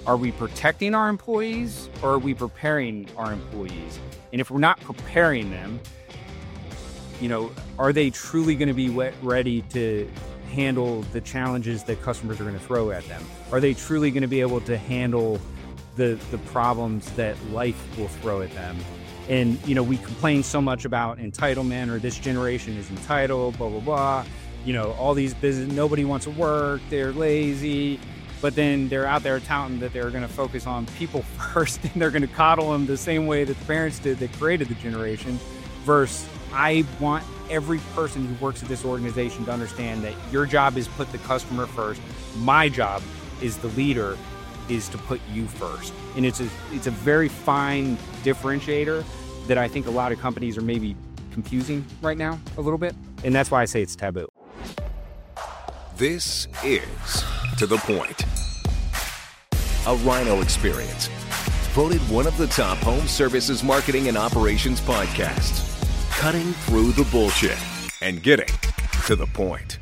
Are we protecting our employees or are we preparing our employees? And if we're not preparing them, are they truly going to be ready to handle the challenges that customers are going to throw at them? Are they truly going to be able to handle the problems that life will throw at them? And, we complain so much about entitlement, or this generation is entitled, blah, blah, blah. All these nobody wants to work, they're lazy, but then they're out there touting that they're going to focus on people first, and they're going to coddle them the same way that the parents did that created the generation, versus I want every person who works at this organization to understand that your job is put the customer first. My job is the leader is to put you first. And it's a very fine differentiator that I think a lot of companies are maybe confusing right now a little bit. And that's why I say it's taboo. This is To The Point, a Rhino experience. Voted one of the top home services marketing and operations podcasts. Cutting through the bullshit and getting to the point.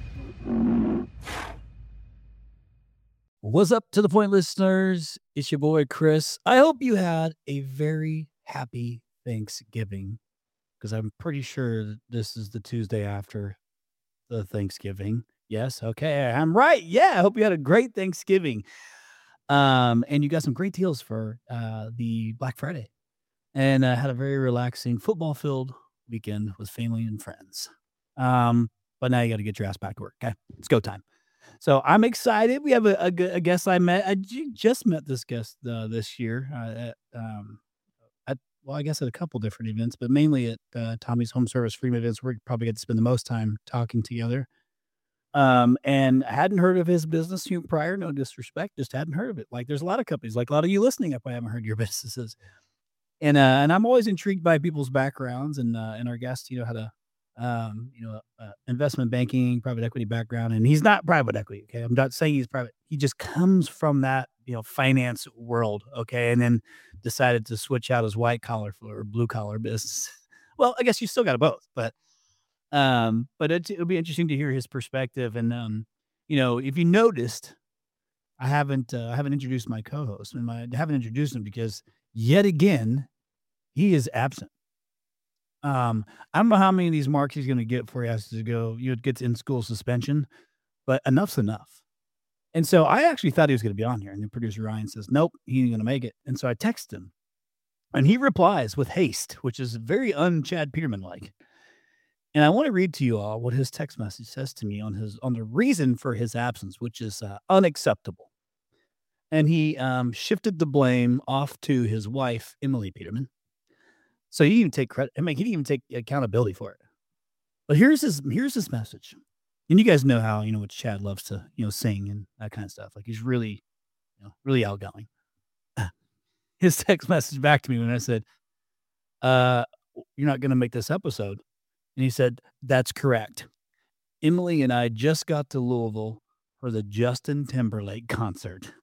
What's up, To The Point listeners? It's your boy, Chris. I hope you had a very happy Thanksgiving, because I'm pretty sure that this is the Tuesday after the Thanksgiving. Yes, okay, I'm right. Yeah, I hope you had a great Thanksgiving. And you got some great deals for the Black Friday. And had a very relaxing football-filled weekend with family and friends. But now you got to get your ass back to work. Okay, it's go time. So I'm excited. We have a guest I met. I just met this guest this year. I guess at a couple different events, but mainly at Tommy's Home Service Freedom events. We're probably going to spend the most time talking together. And I hadn't heard of his business prior. No disrespect, just hadn't heard of it. Like, there's a lot of companies, like a lot of you listening, if I haven't heard your businesses. And I'm always intrigued by people's backgrounds, and our guest, had a investment banking, private equity background, and he's not private equity. Okay. I'm not saying he's private. He just comes from that, finance world. Okay. And then decided to switch out his white collar or blue collar business. Well, I guess you still got both, but it'll be interesting to hear his perspective. And, if you noticed, I haven't introduced my co-host, and I haven't introduced him because yet again, he is absent. I don't know how many of these marks he's going to get before he has to go, gets in school suspension, but enough's enough. And so I actually thought he was going to be on here. And then producer Ryan says, nope, he ain't going to make it. And so I text him, and he replies with haste, which is very Chad Peterman-like. And I want to read to you all what his text message says to me on the reason for his absence, which is unacceptable. And he shifted the blame off to his wife, Emily Peterman. So he didn't even take credit. I mean, he didn't even take accountability for it. But here's his message. And you guys know how, what Chad loves to, sing and that kind of stuff. Like, he's really, really outgoing. His text message back to me when I said, you're not going to make this episode. And he said, that's correct. Emily and I just got to Louisville for the Justin Timberlake concert.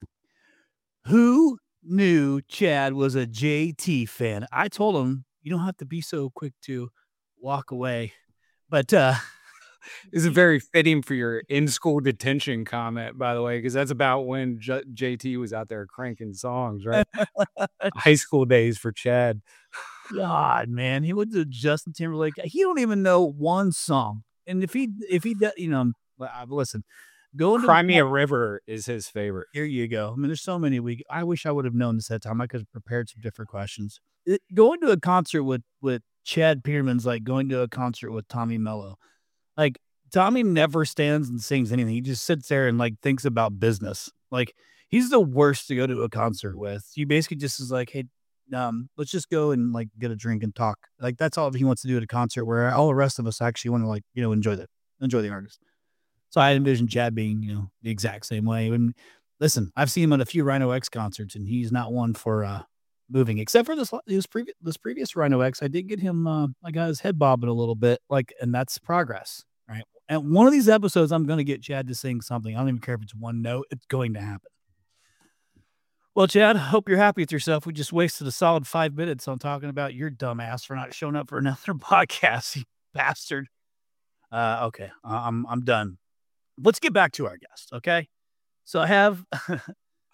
Who knew Chad was a JT fan? I told him, you don't have to be so quick to walk away. But this is very fitting for your in-school detention comment, by the way, because that's about when JT was out there cranking songs, right? High school days for Chad. God, man, he went to Justin Timberlake. He don't even know one song. And if he does, listen, Cry Me a River is his favorite. Here you go. I mean, there's so many. I wish I would have known this at the time. I could have prepared some different questions. Going to a concert with Chad Peterman's like going to a concert with Tommy Mello. Like, Tommy never stands and sings anything. He just sits there and like thinks about business. Like, he's the worst to go to a concert with. He basically just is like, hey, let's just go and like get a drink and talk. Like, that's all he wants to do at a concert, where all the rest of us actually want to like, enjoy the artist. So I envision Chad being, the exact same way. And listen, I've seen him at a few Rhino X concerts, and he's not one for moving, except for this previous Rhino X. I did get him, I got his head bobbing a little bit, and that's progress, right? And one of these episodes, I'm going to get Chad to sing something. I don't even care if it's one note. It's going to happen. Well, Chad, hope you're happy with yourself. We just wasted a solid 5 minutes on talking about your dumbass for not showing up for another podcast, you bastard. Okay, I'm done. Let's get back to our guest, okay? So I have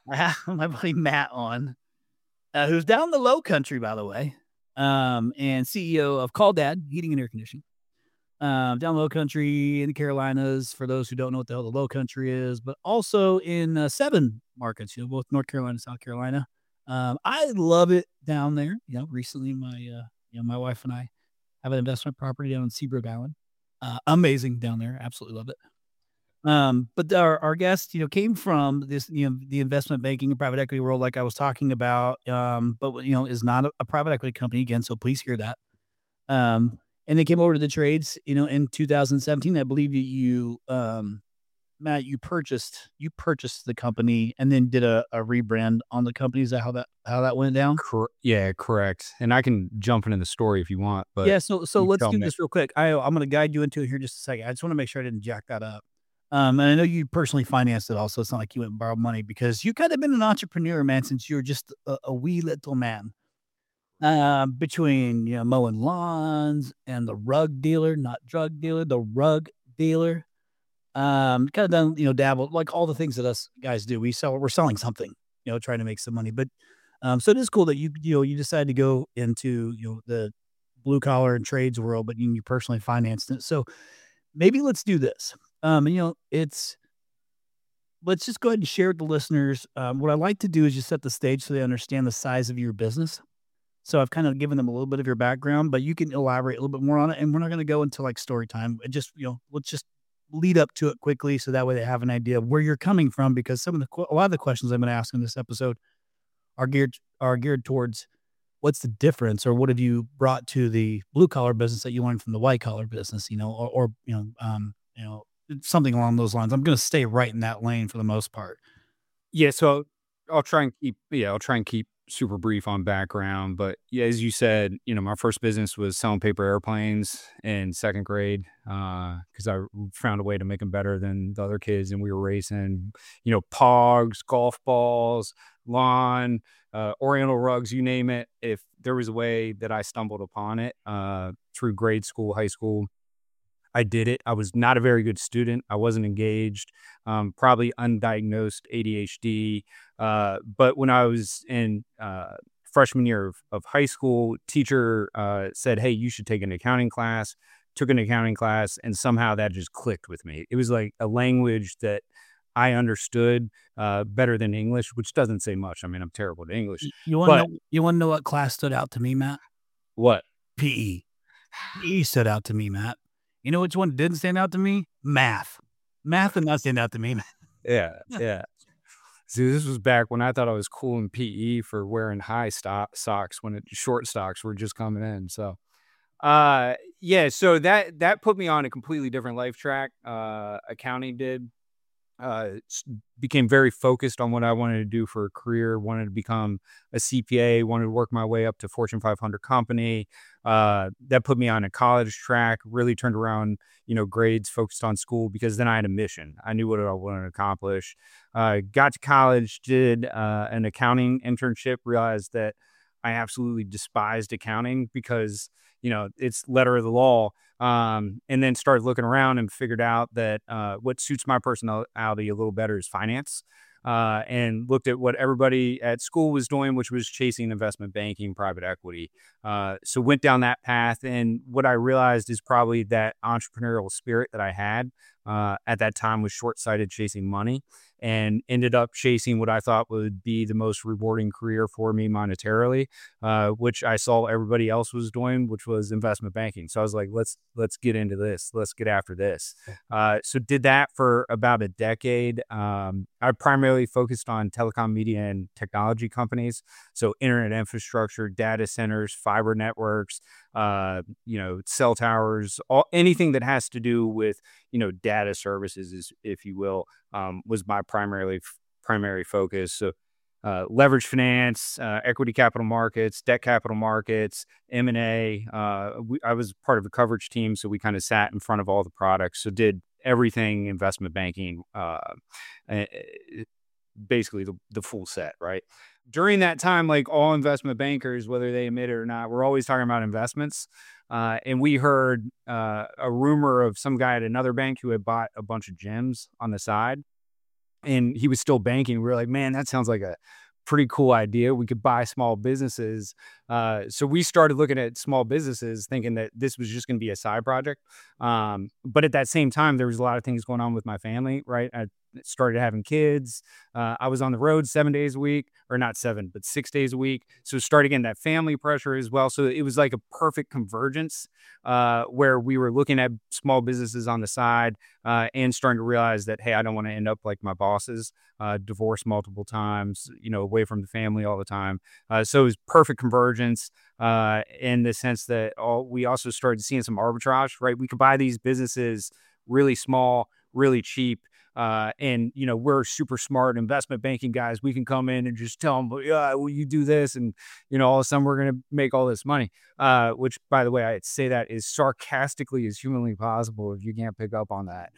I have my buddy Matt on, who's down in the Low Country, by the way, and CEO of Call Dad Heating and Air Conditioning. Down Low Country in the Carolinas, for those who don't know what the hell the Low Country is, but also in 7 markets, both North Carolina and South Carolina. I love it down there. Recently my wife and I have an investment property down in Seabrook Island. Amazing down there. Absolutely love it. But our guest, came from this, the investment banking and private equity world, like I was talking about, but, is not a private equity company again. So please hear that. And they came over to the trades, in 2017. I believe you, Matt, you purchased the company and then did a rebrand on the company. Is that how that went down? Yeah, correct. And I can jump into the story if you want, but Yeah. So you let's tell do me. this real quick. I'm going to guide you into it here in just a second. I just want to make sure I didn't jack that up. And I know you personally financed it also. It's not like you went and borrowed money, because you kind of been an entrepreneur, man, since you were just a wee little man. Between, mowing lawns and the rug dealer, not drug dealer, the rug dealer. Kind of done, dabbled, like all the things that us guys do. We're selling something, trying to make some money. But so it is cool that you decided to go into, the blue collar and trades world, but you personally financed it. So maybe let's do this. Let's just go ahead and share with the listeners. What I like to do is just set the stage so they understand the size of your business. So I've kind of given them a little bit of your background, but you can elaborate a little bit more on it. And we're not going to go into like story time. Let's just lead up to it quickly, so that way they have an idea of where you're coming from. Because a lot of the questions I'm going to ask in this episode are geared towards what's the difference, or what have you brought to the blue collar business that you learned from the white collar business, or something along those lines. I'm going to stay right in that lane for the most part. Yeah, so I'll try and keep super brief on background. But yeah, as you said, my first business was selling paper airplanes in 2nd grade, because I found a way to make them better than the other kids, and we were racing, pogs, golf balls, lawn, oriental rugs, you name it. If there was a way that I stumbled upon it, through grade school, high school, I did it. I was not a very good student. I wasn't engaged, probably undiagnosed ADHD. But when I was in freshman year of high school, teacher said, "Hey, you should take an accounting class." Took an accounting class, and somehow that just clicked with me. It was like a language that I understood better than English, which doesn't say much. I mean, I'm terrible at English. You want to But know? You want to know what class stood out to me, Matt? what? PE. PE stood out to me, Matt. You know which one didn't stand out to me? Math. Math did not stand out to me. Yeah, yeah. See, this was back when I thought I was cool in PE for wearing high socks when short stocks were just coming in. So, yeah, so that put me on a completely different life track. Accounting did. Became very focused on what I wanted to do for a career, wanted to become a CPA, wanted to work my way up to Fortune 500 company. That put me on a college track, really turned around, grades, focused on school, because then I had a mission. I knew what I wanted to accomplish. Got to college, did an accounting internship, realized that I absolutely despised accounting because, it's letter of the law. And then started looking around and figured out that what suits my personality a little better is finance. And looked at what everybody at school was doing, which was chasing investment banking, private equity. So went down that path. And what I realized is probably that entrepreneurial spirit that I had at that time was short-sighted, chasing money, and ended up chasing what I thought would be the most rewarding career for me monetarily, which I saw everybody else was doing, which was investment banking. So I was like, let's get into this. Let's get after this. So did that for about a decade. I primarily focused on telecom, media, and technology companies. So internet infrastructure, data centers, fiber networks, cell towers, anything that has to do with, data services, if you will, was my primary focus. So leverage finance, equity capital markets, debt capital markets, M&A. I was part of a coverage team, so we kind of sat in front of all the products. So did everything investment banking, basically the full set, right? During that time, like all investment bankers, whether they admit it or not, we're always talking about investments. And we heard a rumor of some guy at another bank who had bought a bunch of gyms on the side. and he was still banking. We were like, man, that sounds like a pretty cool idea. We could buy small businesses. So we started looking at small businesses thinking that this was just going to be a side project. But at that same time, there was a lot of things going on with my family, right? I started having kids. I was on the road 7 days a week, or not 7, but 6 days a week. So started getting that family pressure as well. So it was like a perfect convergence where we were looking at small businesses on the side and starting to realize that, hey, I don't want to end up like my bosses, divorced multiple times, away from the family all the time. So it was perfect convergence in the sense that we also started seeing some arbitrage, right? We could buy these businesses really small, really cheap. And we're super smart investment banking guys. We can come in and just tell them, yeah, well, you do this, and all of a sudden we're going to make all this money. Which, by the way, I'd say that is sarcastically as humanly possible if you can't pick up on that.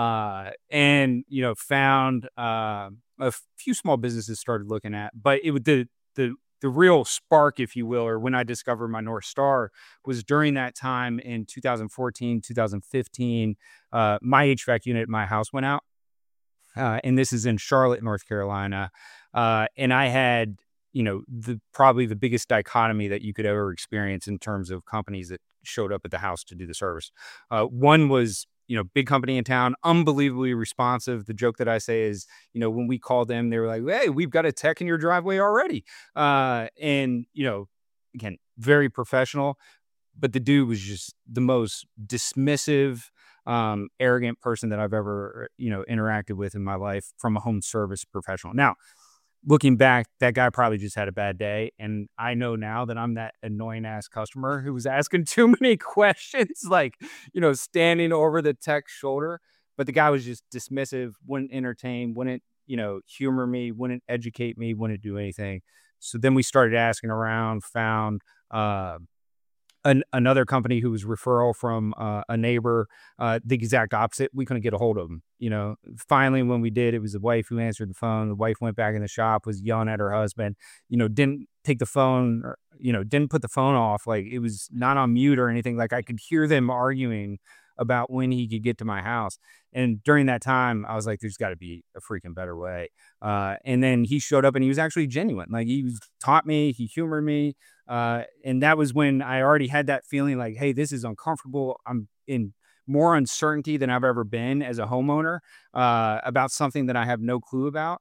And found a few small businesses started looking at, but it would the real spark, if you will, or when I discovered my North Star was during that time in 2014, 2015. My HVAC unit at my house went out. And this is in Charlotte, North Carolina. And I had, probably the biggest dichotomy that you could ever experience in terms of companies that showed up at the house to do the service. One was, big company in town, unbelievably responsive. The joke that I say is, when we called them, they were like, hey, we've got a tech in your driveway already. And, again, very professional. But the dude was just the most dismissive, arrogant person that I've ever, interacted with in my life from a home service professional. Now, looking back, that guy probably just had a bad day. And I know now that I'm that annoying ass customer who was asking too many questions, like, standing over the tech's shoulder. But the guy was just dismissive, wouldn't entertain, wouldn't, humor me, wouldn't educate me, wouldn't do anything. So then we started asking around, found, another company who was referral from a neighbor, the exact opposite. We couldn't get a hold of him. Finally, when we did, it was the wife who answered the phone. The wife went back in the shop, was yelling at her husband, didn't take the phone, or, didn't put the phone off. Like, it was not on mute or anything. Like, I could hear them arguing about when he could get to my house. And during that time, I was like, there's got to be a freaking better way. And then he showed up and he was actually genuine. Like, he taught me, he humored me. And that was when I already had that feeling like, hey, this is uncomfortable. I'm in more uncertainty than I've ever been as a homeowner about something that I have no clue about.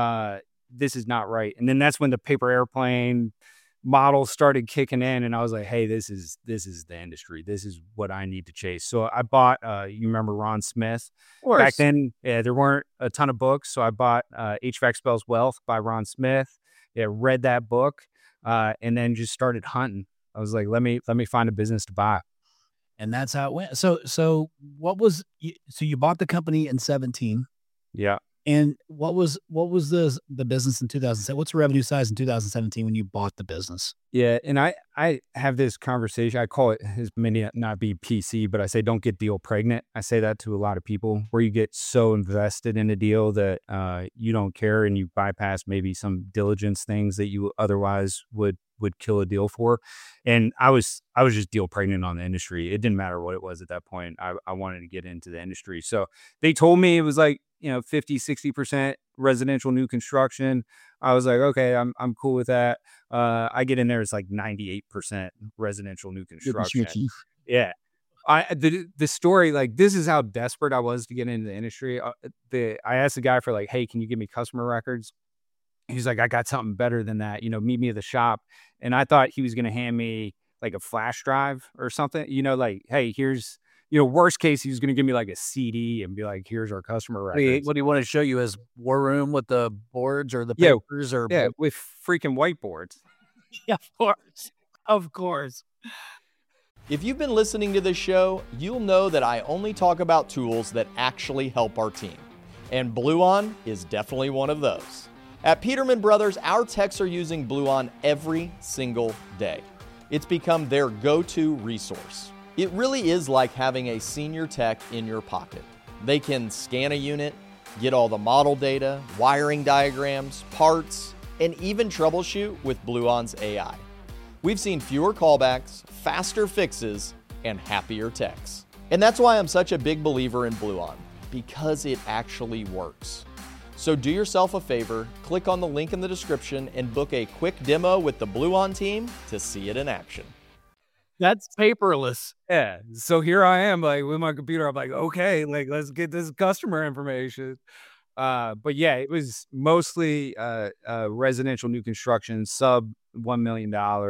This is not right. And then that's when the paper airplane model started kicking in, and I was like, hey, this is the industry. This is what I need to chase. So I bought, you remember Ron Smith? Back then, there weren't a ton of books. So I bought HVAC Spells Wealth by Ron Smith. Read that book. And then just started hunting. I was like, let me find a business to buy. And that's how it went. So what was, so you bought the company in 17. Yeah. And what was the business in 2007? What's the revenue size in 2017 when you bought the business? Yeah. And I have this conversation. I call it, his may not be PC, but I say, don't get deal pregnant. I say that to a lot of people, where you get so invested in a deal that you don't care, and you bypass maybe some diligence things that you otherwise would kill a deal for. And I was just deal pregnant on the industry. It didn't matter what it was at that point. I wanted to get into the industry. So they told me it was like, 50, 60% residential new construction. I was like, okay, I'm cool with that. I get in there, it's like 98% residential new construction. Yeah. The story, like, this is how desperate I was to get into the industry. I asked the guy for, like, hey, can you give me customer records? He's like, I got something better than that, meet me at the shop. And I thought he was going to hand me like a flash drive or something, like, hey, here's, worst case, he was going to give me like a CD and be like, here's our customer records. What do you want to show you? His war room with the boards or the papers? Yeah, with freaking whiteboards. Yeah, of course. If you've been listening to this show, you'll know that I only talk about tools that actually help our team. And Bluon is definitely one of those. At Peterman Brothers, our techs are using Bluon every single day. It's become their go-to resource. It really is like having a senior tech in your pocket. They can scan a unit, get all the model data, wiring diagrams, parts, and even troubleshoot with Bluon's AI. We've seen fewer callbacks, faster fixes, and happier techs. And that's why I'm such a big believer in Bluon, because it actually works. So do yourself a favor, click on the link in the description and book a quick demo with the Blue On team to see it in action. That's paperless. Yeah. So here I am, like with my computer. I'm like, okay, like let's get this customer information. But yeah, it was mostly residential new construction, sub $1 million.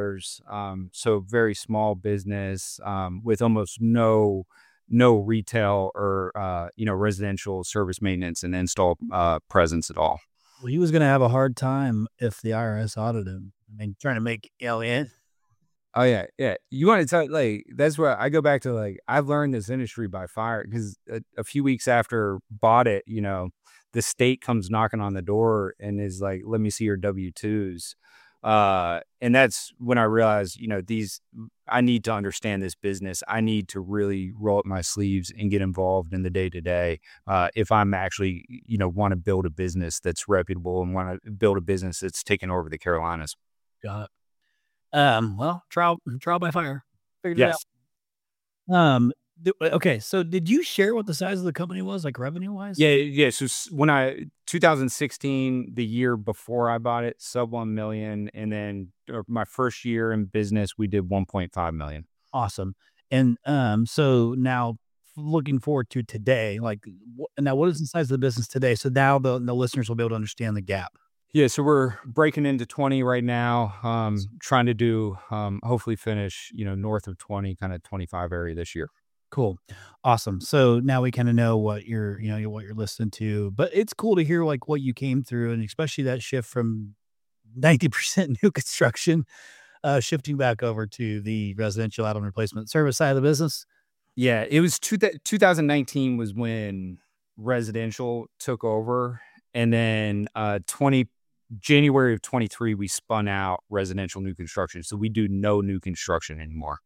So very small business with almost no retail or residential service maintenance and install presence at all. Well, he was going to have a hard time if the IRS audited him. I mean, trying to make alien. Oh yeah, yeah. You want to tell like that's where I go back to like I've learned this industry by fire because a few weeks after bought it, the state comes knocking on the door and is like, "Let me see your W-2s," and that's when I realized, I need to understand this business. I need to really roll up my sleeves and get involved in the day to day if I'm actually, want to build a business that's reputable and want to build a business that's taking over the Carolinas. Got it. Well, trial by fire. Figured Yes. it out. Okay. So did you share what the size of the company was, like revenue wise? Yeah. So when 2016, the year before I bought it, sub 1 million. And then my first year in business, we did 1.5 million. Awesome. And, so now looking forward to today, like now what is the size of the business today? So now the listeners will be able to understand the gap. Yeah, so we're breaking into 20 right now, trying to do, hopefully finish, north of 20, kind of 25 area this year. Cool. Awesome. So now we kind of know what you're listening to, but it's cool to hear like what you came through and especially that shift from 90% new construction, shifting back over to the residential add-on replacement service side of the business. Yeah, it was 2019 was when residential took over. And then January of 23, we spun out residential new construction. So we do no new construction anymore.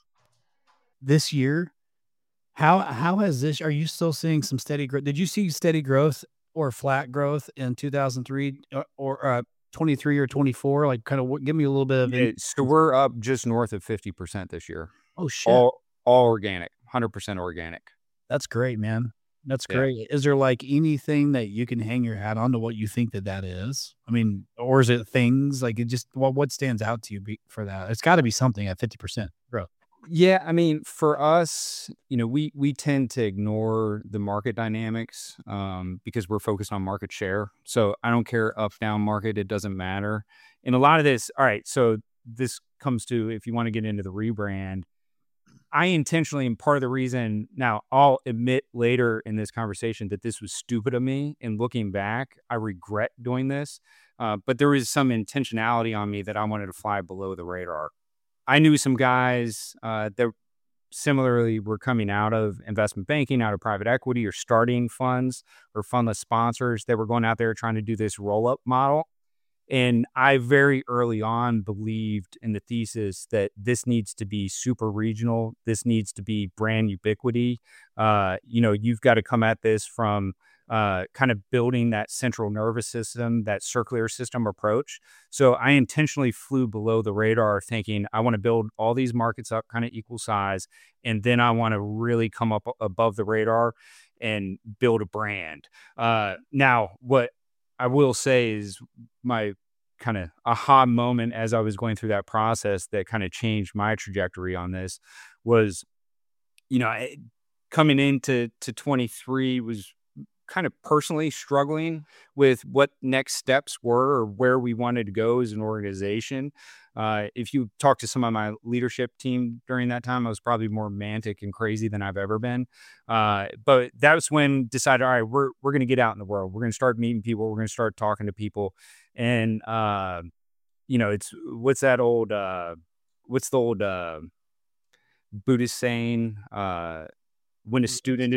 This year, how has this, are you still seeing some steady growth? Did you see steady growth or flat growth in 2003 or 23 or 24? Like kind of give me a little bit of So we're up just north of 50% this year. Oh shit. All organic, 100% organic. That's great, man. That's Yeah. great. Is there like anything that you can hang your hat on to what you think that is? I mean, or is it things like it just what stands out to you for that? It's got to be something at 50% growth. Yeah, I mean, for us, we tend to ignore the market dynamics because we're focused on market share. So I don't care up, down market, it doesn't matter. And a lot of this, all right, so this comes to if you want to get into the rebrand, I intentionally, and part of the reason, now I'll admit later in this conversation that this was stupid of me. And looking back, I regret doing this. But there was some intentionality on me that I wanted to fly below the radar. I knew some guys that similarly were coming out of investment banking, out of private equity, or starting funds or fundless sponsors that were going out there trying to do this roll-up model. And I very early on believed in the thesis that this needs to be super regional. This needs to be brand ubiquity. You've got to come at this from kind of building that central nervous system, that circular system approach. So I intentionally flew below the radar thinking I want to build all these markets up kind of equal size. And then I want to really come up above the radar and build a brand. Now, what I will say is my kind of aha moment as I was going through that process that kind of changed my trajectory on this was, coming into 23 was kind of personally struggling with what next steps were or where we wanted to go as an organization. If you talk to some of my leadership team during that time, I was probably more romantic and crazy than I've ever been. But that was when decided, all right, we're going to get out in the world. We're going to start meeting people. We're going to start talking to people. And, it's what's the old Buddhist saying, when a student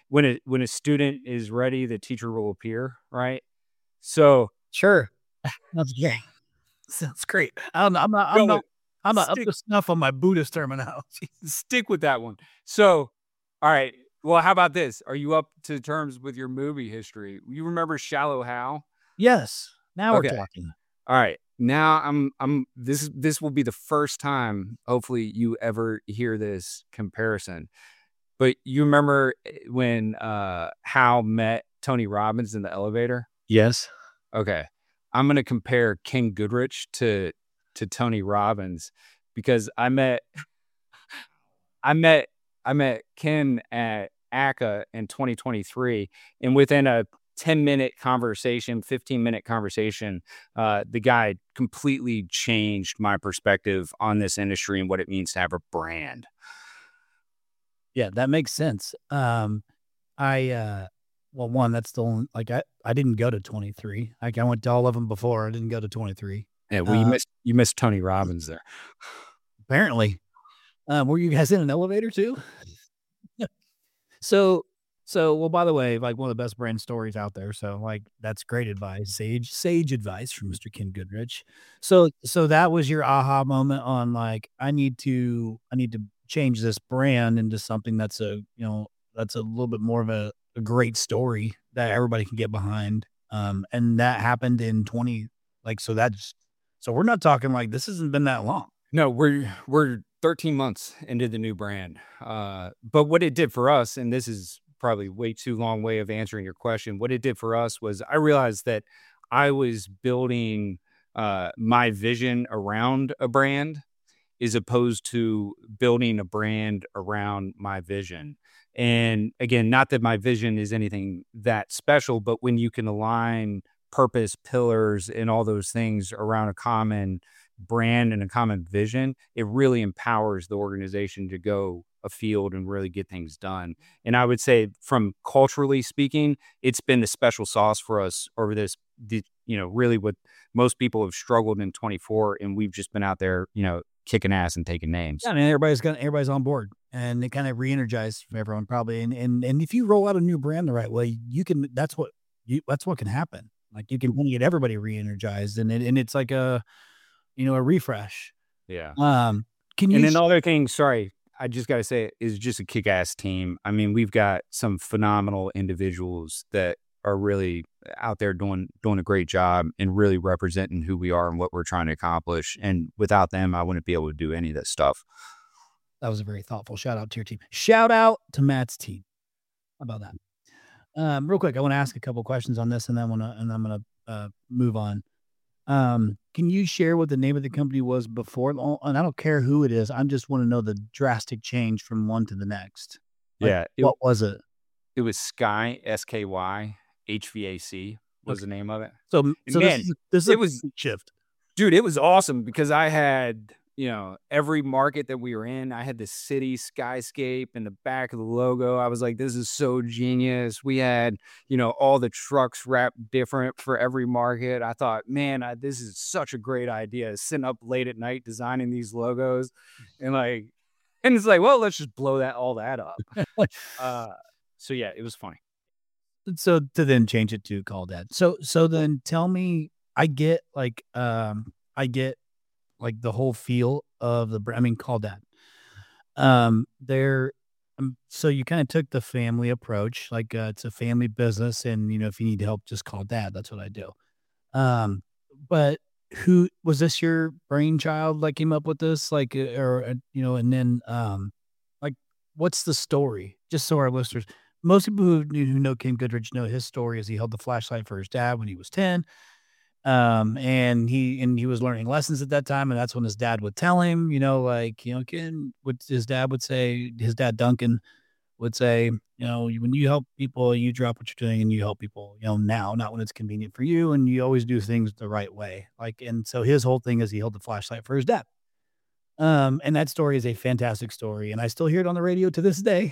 is ready, the teacher will appear. Right. So sure. That's great. Sounds great. I'm not up to snuff on my Buddhist terminology. Stick with that one. So, all right. Well, how about this? Are you up to terms with your movie history? You remember Shallow Hal? Yes. Now Okay. we're talking. All right. Now this will be the first time, hopefully, you ever hear this comparison. But you remember when Hal met Tony Robbins in the elevator? Yes. Okay. I'm going to compare Ken Goodrich to Tony Robbins because I met Ken at ACA in 2023, and within a 10-minute conversation, 15-minute conversation, the guy completely changed my perspective on this industry and what it means to have a brand. Yeah, that makes sense. Well, one, that's the only, like, I didn't go to 23. Like, I went to all of them before. I didn't go to 23. Yeah, well, you missed Tony Robbins there. Apparently. Were you guys in an elevator too? So, well, by the way, like, one of the best brand stories out there. So, like, that's great advice, sage advice from Mr. Ken Goodrich. So that was your aha moment on, like, I need to change this brand into something that's that's a little bit more of a great story that everybody can get behind. And that happened in 20, like, so we're not talking like this hasn't been that long. No, we're 13 months into the new brand. But what it did for us, and this is probably way too long way of answering your question, what it did for us was I realized that I was building my vision around a brand as opposed to building a brand around my vision. And again, not that my vision is anything that special, but when you can align purpose, pillars, and all those things around a common brand and a common vision, it really empowers the organization to go afield and really get things done. And I would say from culturally speaking, it's been the special sauce for us over really what most people have struggled in 24. And we've just been out there, kicking ass and taking names. Yeah, I mean, everybody's on board, and it kind of re-energized everyone probably. And if you roll out a new brand the right way, that's what can happen. Like, you can get everybody re-energized, and it's like a refresh. Yeah. Can you? And then the other thing, sorry, I just got to say, is just a kick-ass team. I mean, we've got some phenomenal individuals that are really out there doing a great job and really representing who we are and what we're trying to accomplish. And without them, I wouldn't be able to do any of this stuff. That was a very thoughtful shout out to your team. Shout out to Matt's team. How about that? Real quick, I want to ask a couple questions on this, and then I'm gonna move on. Can you share what the name of the company was before? And I don't care who it is. I just want to know the drastic change from one to the next. Like, Yeah. what was it? It was Sky, SKY, HVAC was the name of it. So Man, this is it was a shift. Dude, it was awesome because I had, every market that we were in, I had the city skyscape in the back of the logo. I was like, this is so genius. We had, all the trucks wrapped different for every market. I thought, man, this is such a great idea. Sitting up late at night designing these logos and it's like, well, let's just blow all that up. So yeah, it was funny. So to then change it to Call Dad. So then tell me, I get the whole feel of the brand. I mean, Call Dad. So you kind of took the family approach, like, it's a family business, and if you need help, just call Dad. That's what I do. But who was this? Your brainchild, like, came up with this, like, and then like, what's the story? Just so our listeners. Most people who know Ken Goodrich know his story is he held the flashlight for his dad when he was 10. And he was learning lessons at that time. And that's when his dad would tell him, Ken, his dad, Duncan, would say, when you help people, you drop what you're doing and you help people, now, not when it's convenient for you. And you always do things the right way. And so his whole thing is he held the flashlight for his dad. And that story is a fantastic story. And I still hear it on the radio to this day.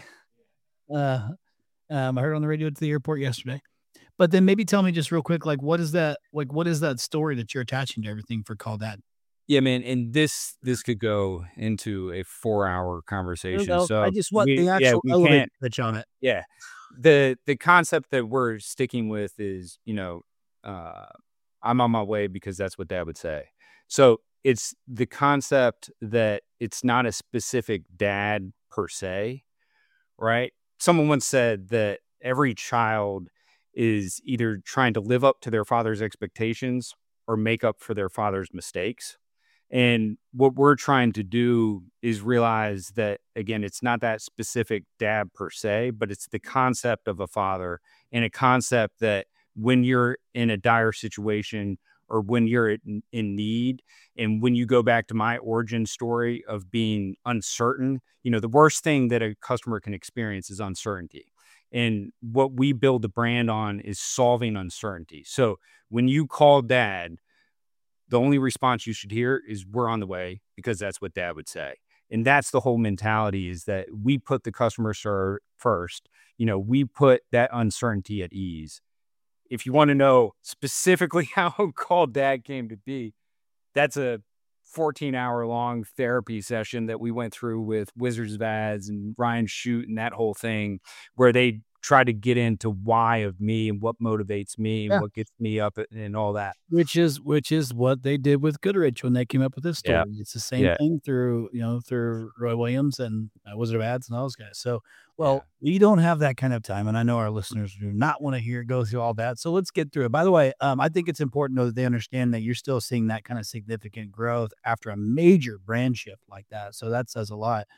I heard it on the radio at the airport yesterday. But then maybe tell me just real quick, what is that story that you're attaching to everything for Call Dad? Yeah, man. And this could go into a 4-hour conversation. So I just want the actual elevator pitch on it. Yeah. The concept that we're sticking with is, I'm on my way because that's what Dad would say. So it's the concept that it's not a specific dad per se, right? Someone once said that every child is either trying to live up to their father's expectations or make up for their father's mistakes. And what we're trying to do is realize that, again, it's not that specific dad per se, but it's the concept of a father and a concept that when you're in a dire situation or when you're in need. And when you go back to my origin story of being uncertain, the worst thing that a customer can experience is uncertainty. And what we build the brand on is solving uncertainty. So when you call Dad, the only response you should hear is we're on the way, because that's what Dad would say. And that's the whole mentality, is that we put the customer first. We put that uncertainty at ease. If you want to know specifically how Call Dad came to be, that's a 14-hour-long therapy session that we went through with Wizards of Ads and Ryan Shute and that whole thing, where they try to get into why of me and what motivates me and what gets me up and all that. Which is what they did with Goodrich when they came up with this story. Yeah. It's the same thing through Roy Williams and Wizard of Ads and all those guys. So, we don't have that kind of time, and I know our listeners do not want to go through all that. So let's get through it. By the way, I think it's important, though, that they understand that you're still seeing that kind of significant growth after a major brand shift like that. So that says a lot.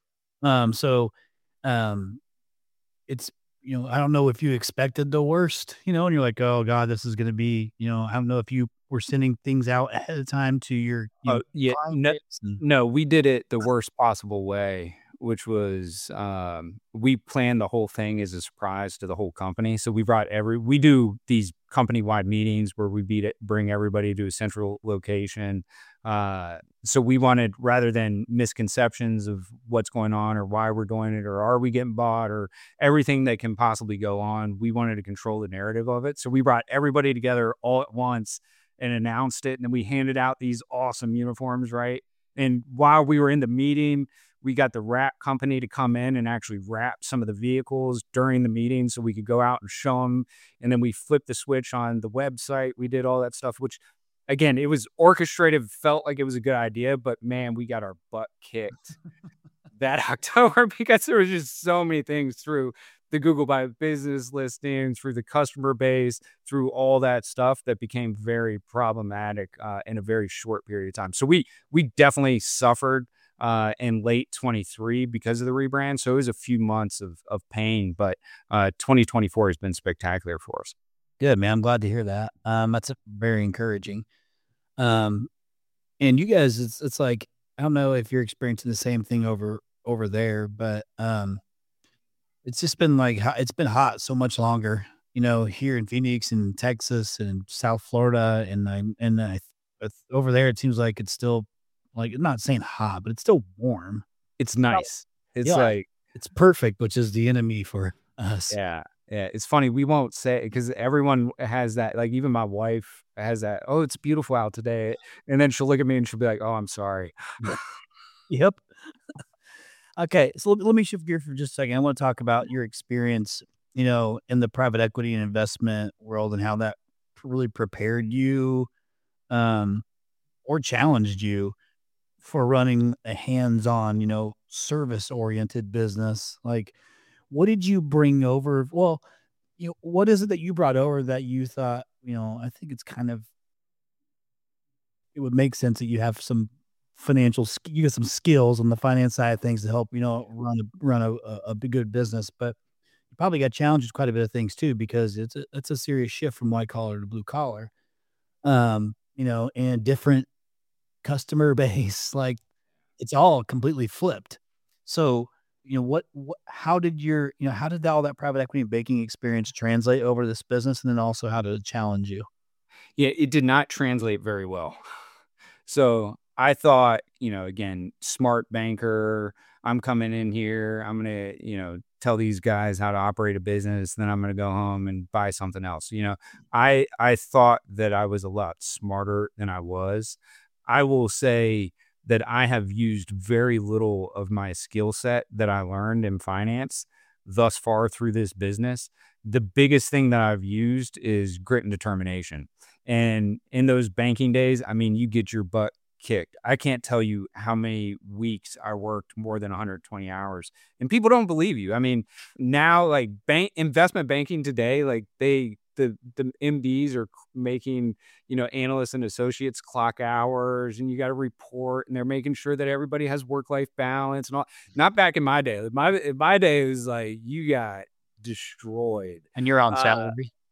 It's, I don't know if you expected the worst, and you're like, oh God, this is going to be, I don't know if you were sending things out ahead of time to your, No, we did it the worst possible way, which was, we planned the whole thing as a surprise to the whole company. So we do these company-wide meetings where we bring everybody to a central location. So we wanted, rather than misconceptions of what's going on or why we're doing it or are we getting bought or everything that can possibly go on, we wanted to control the narrative of it. So we brought everybody together all at once and announced it. And then we handed out these awesome uniforms, right? And while we were in the meeting, we got the wrap company to come in and actually wrap some of the vehicles during the meeting so we could go out and show them. And then we flipped the switch on the website. We did all that stuff, which, again, it was orchestrated, felt like it was a good idea, but man, we got our butt kicked that October because there was just so many things through the Google My Business listing, through the customer base, through all that stuff that became very problematic in a very short period of time. So we definitely suffered in late 23 because of the rebrand. So it was a few months of pain, but 2024 has been spectacular for us. Good, man. I'm glad to hear that. That's very encouraging. And you guys, it's like, I don't know if you're experiencing the same thing over there, but it's just been like, it's been hot so much longer, here in Phoenix and Texas and South Florida. And over there, it seems like it's still, like, I'm not saying hot, but it's still warm. It's nice. It's it's perfect, which is the enemy for us. Yeah. Yeah, it's funny. We won't say it because everyone has that. Like, even my wife has that. Oh, it's beautiful out today. And then she'll look at me and she'll be like, oh, I'm sorry. Yep. Okay. So let me shift gears for just a second. I want to talk about your experience, in the private equity and investment world and how that really prepared you or challenged you for running a hands-on, service-oriented business. Like, what did you bring over? Well, what is it that you brought over that you thought, I think it would make sense that you have some you get some skills on the finance side of things to help, run a good business. But you probably got challenged with quite a bit of things too, because it's a serious shift from white collar to blue collar, and different customer base. Like, it's all completely flipped. So, how did all that private equity and banking experience translate over to this business? And then also, how did it challenge you? Yeah, it did not translate very well. So I thought, again, smart banker, I'm coming in here, I'm going to, tell these guys how to operate a business, then I'm going to go home and buy something else. I thought that I was a lot smarter than I was. I will say that I have used very little of my skill set that I learned in finance thus far through this business. The biggest thing that I've used is grit and determination. And in those banking days, I mean, you get your butt kicked. I can't tell you how many weeks I worked more than 120 hours, and people don't believe you. I mean, now, like, investment banking today, like the MDs are making, analysts and associates clock hours, and you got to report, and they're making sure that everybody has work-life balance and all. Not back in my day. My day was like, you got destroyed. And you're on salary.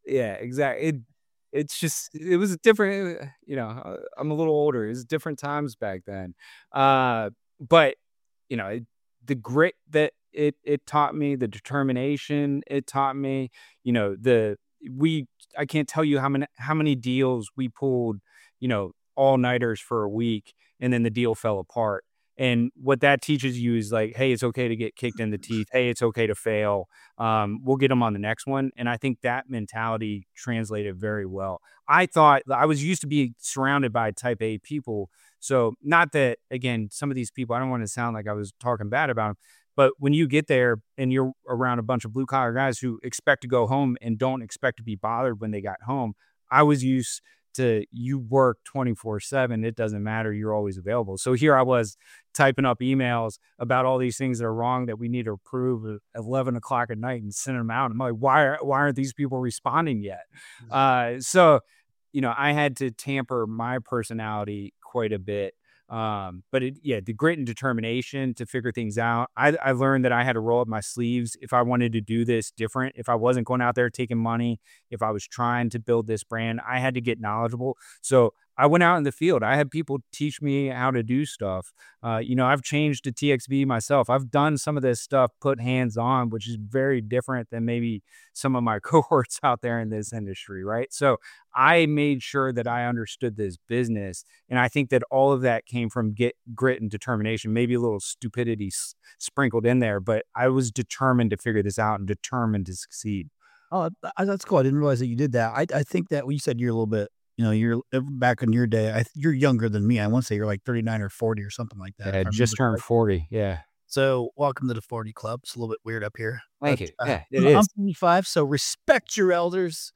Yeah, exactly. It was a different, I'm a little older. It was different times back then. But the grit that it taught me, the determination it taught me, you know, the we I can't tell you how many deals we pulled, all-nighters for a week, and then the deal fell apart. And what that teaches you is like, hey, it's okay to get kicked in the teeth. Hey, it's okay to fail. We'll get them on the next one. And I think that mentality translated very well. I thought I was used to be surrounded by type A people. So not that, again, some of these people, I don't want to sound like I was talking bad about them, but when you get there and you're around a bunch of blue collar guys who expect to go home and don't expect to be bothered when they got home, I was used to, you work 24/7. It doesn't matter. You're always available. So here I was typing up emails about all these things that are wrong that we need to approve at 11 o'clock at night and send them out. I'm like, why aren't these people responding yet? So, I had to tamper my personality quite a bit. But the grit and determination to figure things out. I learned that I had to roll up my sleeves if I wanted to do this different. If I wasn't going out there taking money, if I was trying to build this brand, I had to get knowledgeable. So I went out in the field. I had people teach me how to do stuff. I've changed to TXV myself. I've done some of this stuff, put hands on, which is very different than maybe some of my cohorts out there in this industry, right? So I made sure that I understood this business. And I think that all of that came from grit and determination, maybe a little stupidity sprinkled in there, but I was determined to figure this out and determined to succeed. Oh, that's cool. I didn't realize that you did that. I think that when you said you're a little bit, you're back in your day. You're younger than me. I want to say you're like 39 or 40 or something like that. I just turned 40. Yeah. So welcome to the 40 Club. It's a little bit weird up here. Thank you. Yeah, it I'm is. 25, so respect your elders.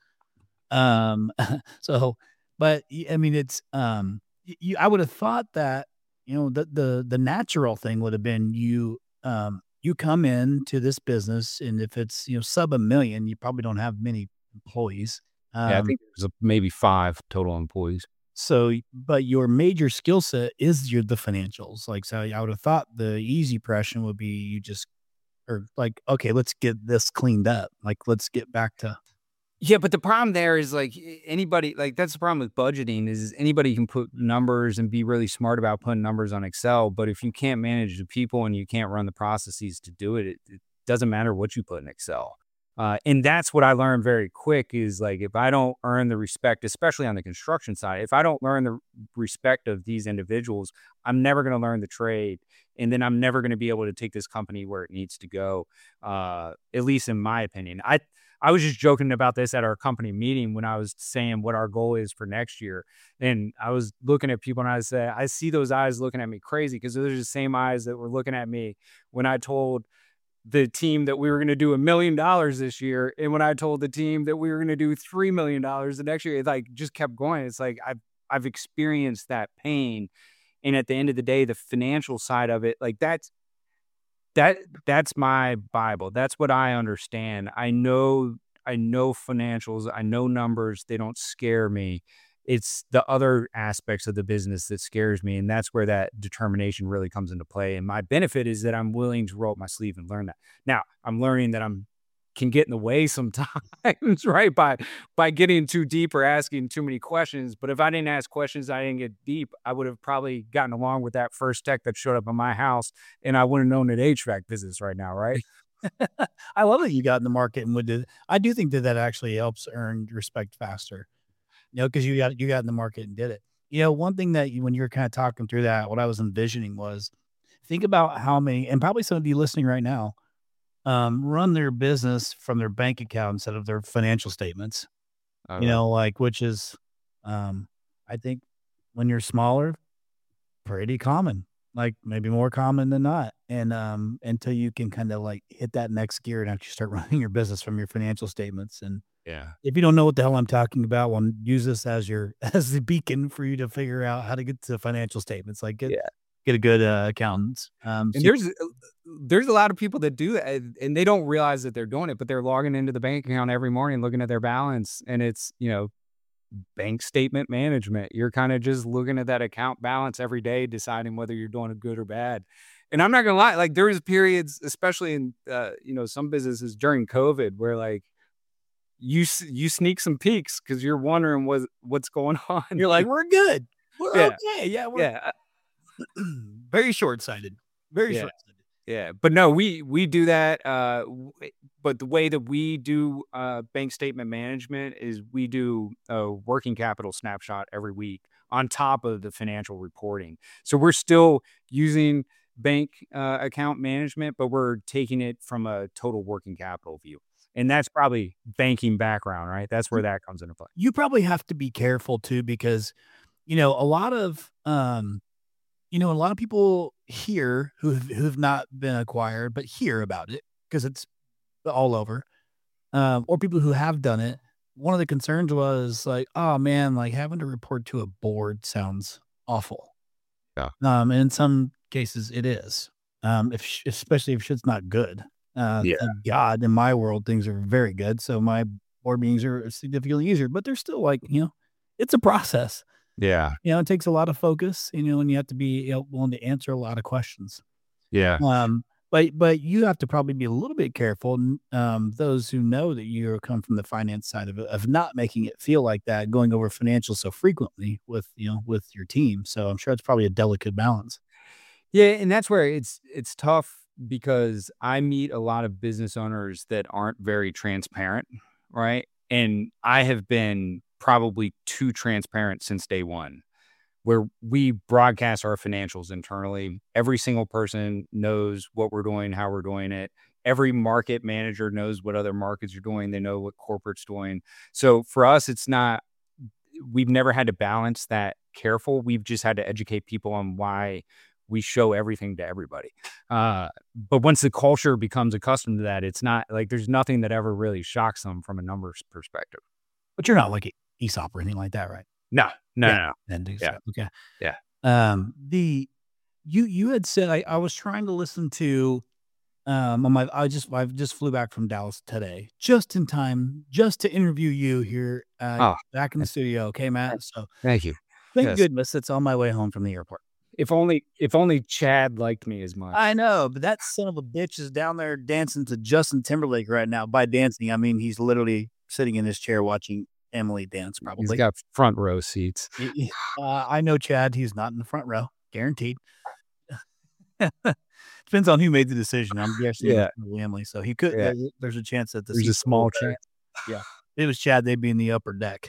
But I mean, it's I would have thought that the natural thing would have been you come into this business, and if it's sub $1 million, you probably don't have many employees. I think there's maybe 5 total employees. So, but your major skill set is the financials. Like, so I would have thought the easy impression would be okay, let's get this cleaned up. Like, let's get back to. Yeah, but the problem there is like anybody, like that's the problem with budgeting is anybody can put numbers and be really smart about putting numbers on Excel. But if you can't manage the people and you can't run the processes to do it, it doesn't matter what you put in Excel. And that's what I learned very quick is like, if I don't earn the respect, especially on the construction side, if I don't learn the respect of these individuals, I'm never going to learn the trade. And then I'm never going to be able to take this company where it needs to go. At least in my opinion, I was just joking about this at our company meeting when I was saying what our goal is for next year. And I was looking at people and I said, I see those eyes looking at me crazy because those are the same eyes that were looking at me when I told the team that we were going to do $1 million this year. And when I told the team that we were going to do $3 million the next year, it like just kept going. It's like, I've experienced that pain. And at the end of the day, the financial side of it, like that's my Bible. That's what I understand. I know financials. I know numbers. They don't scare me. It's the other aspects of the business that scares me. And that's where that determination really comes into play. And my benefit is that I'm willing to roll up my sleeve and learn that. Now I'm learning that can get in the way sometimes, right? By getting too deep or asking too many questions. But if I didn't ask questions, I didn't get deep, I would have probably gotten along with that first tech that showed up in my house and I wouldn't have known that HVAC business right now, right? I love that you got in the market and would do. I do think that actually helps earn respect faster. Because you got in the market and did it. One thing that when you're kind of talking through that, what I was envisioning was think about how many, and probably some of you listening right now, run their business from their bank account instead of their financial statements. Which is, I think when you're smaller, pretty common, like maybe more common than not. And until you can kind of like hit that next gear and actually start running your business from your financial statements. And yeah, if you don't know what the hell I'm talking about, well, use this as the beacon for you to figure out how to get to financial statements. Like get a good accountant. And there's a lot of people that do that and they don't realize that they're doing it, but they're logging into the bank account every morning, looking at their balance, and it's, bank statement management. You're kind of just looking at that account balance every day, deciding whether you're doing it good or bad. And I'm not gonna lie, like there was periods, especially in some businesses during COVID, where like you sneak some peeks because you're wondering what's going on. You're like, we're good. We're Yeah. okay. Yeah, we're Yeah. very short-sighted. Very Yeah. short-sighted. Yeah, but no, we do that. But the way that we do bank statement management is we do a working capital snapshot every week on top of the financial reporting. So we're still using bank account management, but we're taking it from a total working capital view. And that's probably banking background, right? That's where that comes into play. You probably have to be careful too, because, a lot of people here who've not been acquired, but hear about it because it's all over, or people who have done it. One of the concerns was like, oh man, like having to report to a board sounds awful. Yeah. And in some cases it is, especially if shit's not good. Yeah. Thank God, in my world, things are very good. So my board meetings are significantly easier, but they're still like, it's a process. Yeah. It takes a lot of focus, and you have to be willing to answer a lot of questions. Yeah. But you have to probably be a little bit careful. Those who know that you come from the finance side of not making it feel like that, going over financials so frequently with your team. So I'm sure it's probably a delicate balance. Yeah, and that's where it's tough because I meet a lot of business owners that aren't very transparent, right? And I have been probably too transparent since day one, where we broadcast our financials internally. Every single person knows what we're doing, how we're doing it. Every market manager knows what other markets are doing. They know what corporate's doing. So for us, we've never had to balance that careful. We've just had to educate people on why we show everything to everybody. But once the culture becomes accustomed to that, it's not like there's nothing that ever really shocks them from a numbers perspective. But you're not like ESOP or anything like that, right? No. Yeah. Okay. Yeah. You had said I was trying to listen to I just flew back from Dallas today, just in time, just to interview you here back in the studio. Okay, Matt. So Thank you. thank goodness it's on my way home from the airport. If only Chad liked me as much. I know, but that son of a bitch is down there dancing to Justin Timberlake right now. By dancing, I mean he's literally sitting in his chair watching Emily dance. Probably he's got front row seats. I know Chad. He's not in the front row, guaranteed. Depends on who made the decision. I'm guessing Emily, so he could. Yeah. There's a chance that there's a small chance. Yeah, if it was Chad, they'd be in the upper deck.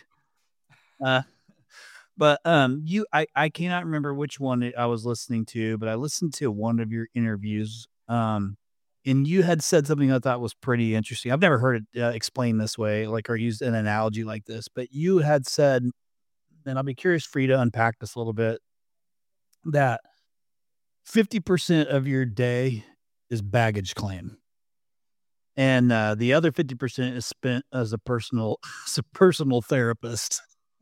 But I cannot remember which one I was listening to, but I listened to one of your interviews. And you had said something I thought was pretty interesting. I've never heard it explained this way, like, or used an analogy like this, but you had said, and I'll be curious for you to unpack this a little bit, that 50% of your day is baggage claim. And the other 50% is spent as a personal therapist.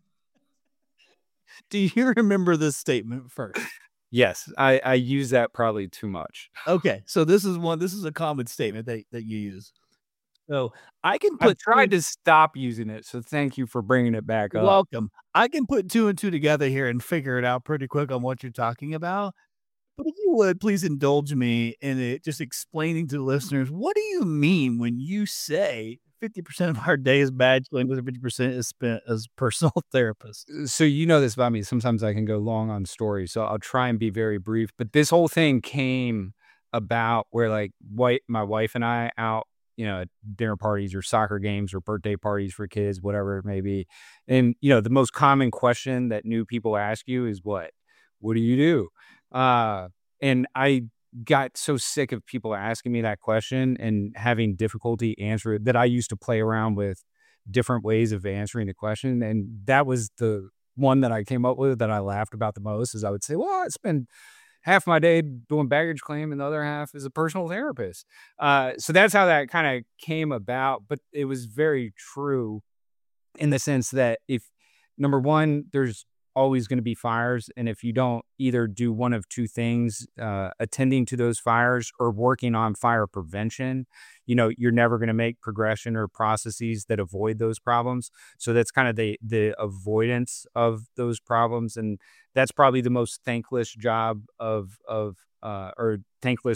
Do you remember this statement first? Yes, I use that probably too much. Okay, so this is a common statement that you use. So I can I've tried to stop using it, so thank you for bringing it back up. Welcome. I can put two and two together here and figure it out pretty quick on what you're talking about. But if you would, please indulge me in it, just explaining to the listeners, what do you mean when you say 50% of our day is badge claim, 50% is spent as personal therapist? So you know this about me. Sometimes I can go long on stories, so I'll try and be very brief. But this whole thing came about where my wife and I out, at dinner parties or soccer games or birthday parties for kids, whatever it may be. And, the most common question that new people ask you is what do you do? And I got so sick of people asking me that question and having difficulty answering it that I used to play around with different ways of answering the question. And that was the one that I came up with that I laughed about the most, is I would say, well, I spend half my day doing baggage claim and the other half is a personal therapist. So that's how that kind of came about. But it was very true in the sense that if, number one, there's always going to be fires. And if you don't either do one of two things, attending to those fires or working on fire prevention, you're never going to make progression or processes that avoid those problems. So that's kind of the avoidance of those problems. And that's probably the most thankless job or thankless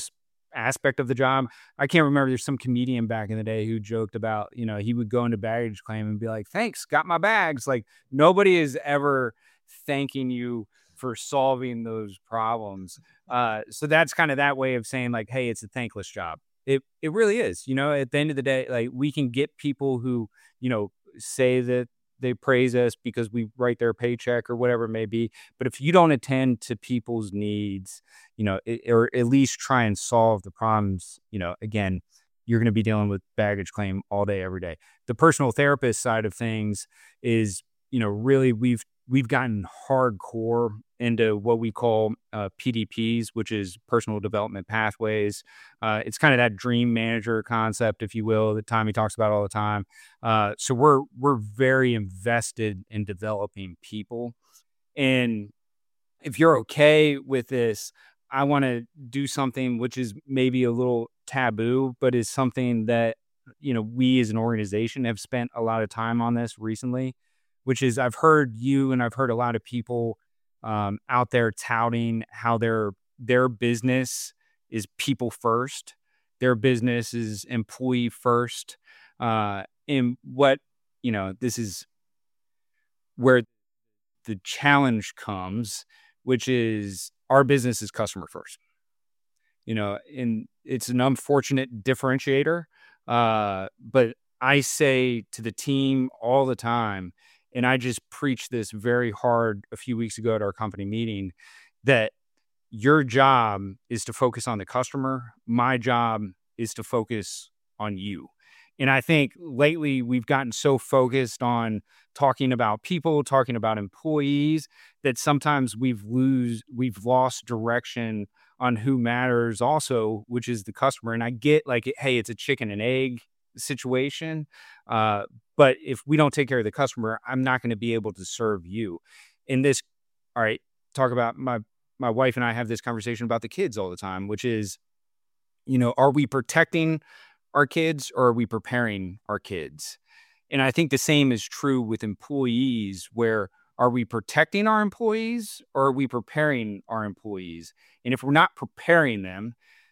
aspect of the job. I can't remember. There's some comedian back in the day who joked about, he would go into baggage claim and be like, thanks, got my bags. Like, nobody is ever thanking you for solving those problems. So that's kind of that way of saying like, hey, it's a thankless job. It really is. At the end of the day, like, we can get people who, say that they praise us because we write their paycheck or whatever it may be. But if you don't attend to people's needs, or at least try and solve the problems, again, you're going to be dealing with baggage claim all day, every day. The personal therapist side of things is, really we've gotten hardcore into what we call PDPs, which is personal development pathways. It's kind of that dream manager concept, if you will, that Tommy talks about all the time. So we're very invested in developing people. And if you're okay with this, I want to do something which is maybe a little taboo, but is something that, we as an organization have spent a lot of time on this recently, which is I've heard you and I've heard a lot of people out there touting how their business is people first, their business is employee first, and what this is where the challenge comes, which is our business is customer first. And it's an unfortunate differentiator, but I say to the team all the time, and I just preached this very hard a few weeks ago at our company meeting, that your job is to focus on the customer. My job is to focus on you. And I think lately we've gotten so focused on talking about people, talking about employees, that sometimes we've lost direction on who matters also, which is the customer. And I get like, hey, it's a chicken and egg situation. But if we don't take care of the customer, I'm not going to be able to serve you. In this, all right, talk about my wife and I have this conversation about the kids all the time, which is, are we protecting our kids or are we preparing our kids? And I think the same is true with employees, where are we protecting our employees or are we preparing our employees? And if we're not preparing them,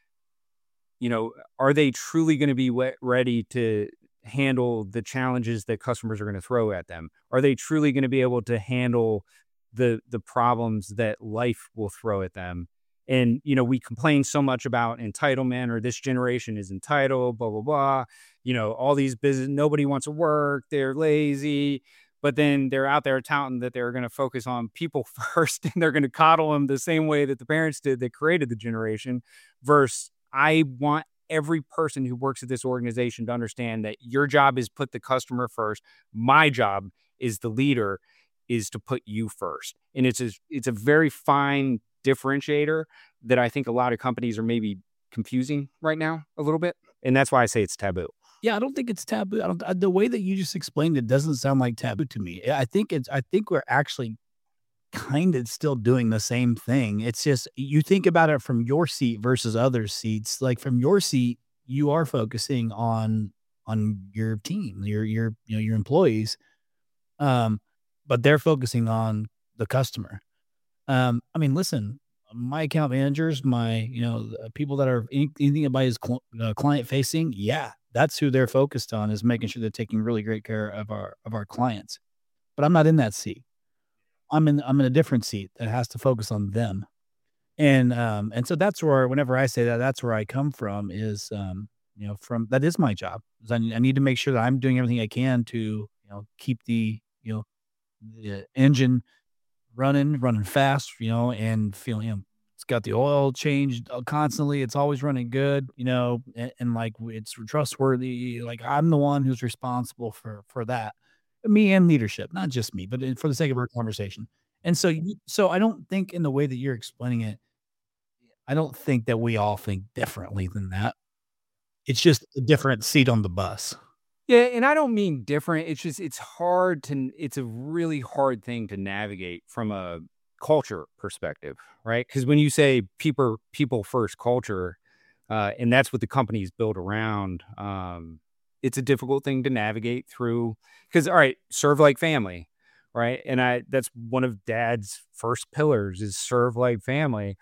are they truly going to be ready to handle the challenges that customers are going to throw at them? Are they truly going to be able to handle the problems that life will throw at them? And, we complain so much about entitlement, or this generation is entitled, blah, blah, blah. All these business, nobody wants to work, they're lazy, but then they're out there touting that they're going to focus on people first and they're going to coddle them the same way that the parents did that created the generation. Versus, I want every person who works at this organization to understand that your job is put the customer first. My job is the leader is to put you first. And it's a very fine differentiator that I think a lot of companies are maybe confusing right now a little bit. And that's why I say it's taboo. Yeah, I don't think it's taboo. The way that you just explained it doesn't sound like taboo to me. I think we're actually kind of still doing the same thing. It's just, you think about it from your seat versus others' seats. Like, from your seat, you are focusing on your team, your employees. But they're focusing on the customer. I mean, listen, my account managers, my, people that are anything about his client facing. Yeah, that's who they're focused on, is making sure they're taking really great care of our clients. But I'm not in that seat. I'm in a different seat that has to focus on them. And so that's where, whenever I say that, that's where I come from, is, from, that is my job. I need to make sure that I'm doing everything I can to, keep the engine running fast, and feeling, it's got the oil changed constantly. It's always running good, and like, it's trustworthy. Like, I'm the one who's responsible for that. Me and leadership, not just me, but for the sake of our conversation. And so I don't think, in the way that you're explaining it, I don't think that we all think differently than that. It's just a different seat on the bus. Yeah, and I don't mean different. It's just, it's a really hard thing to navigate from a culture perspective, right? Because when you say people first culture, and that's what the company is built around, it's a difficult thing to navigate through. Because, all right, serve like family, right? And that's one of Dad's first pillars, is serve like family.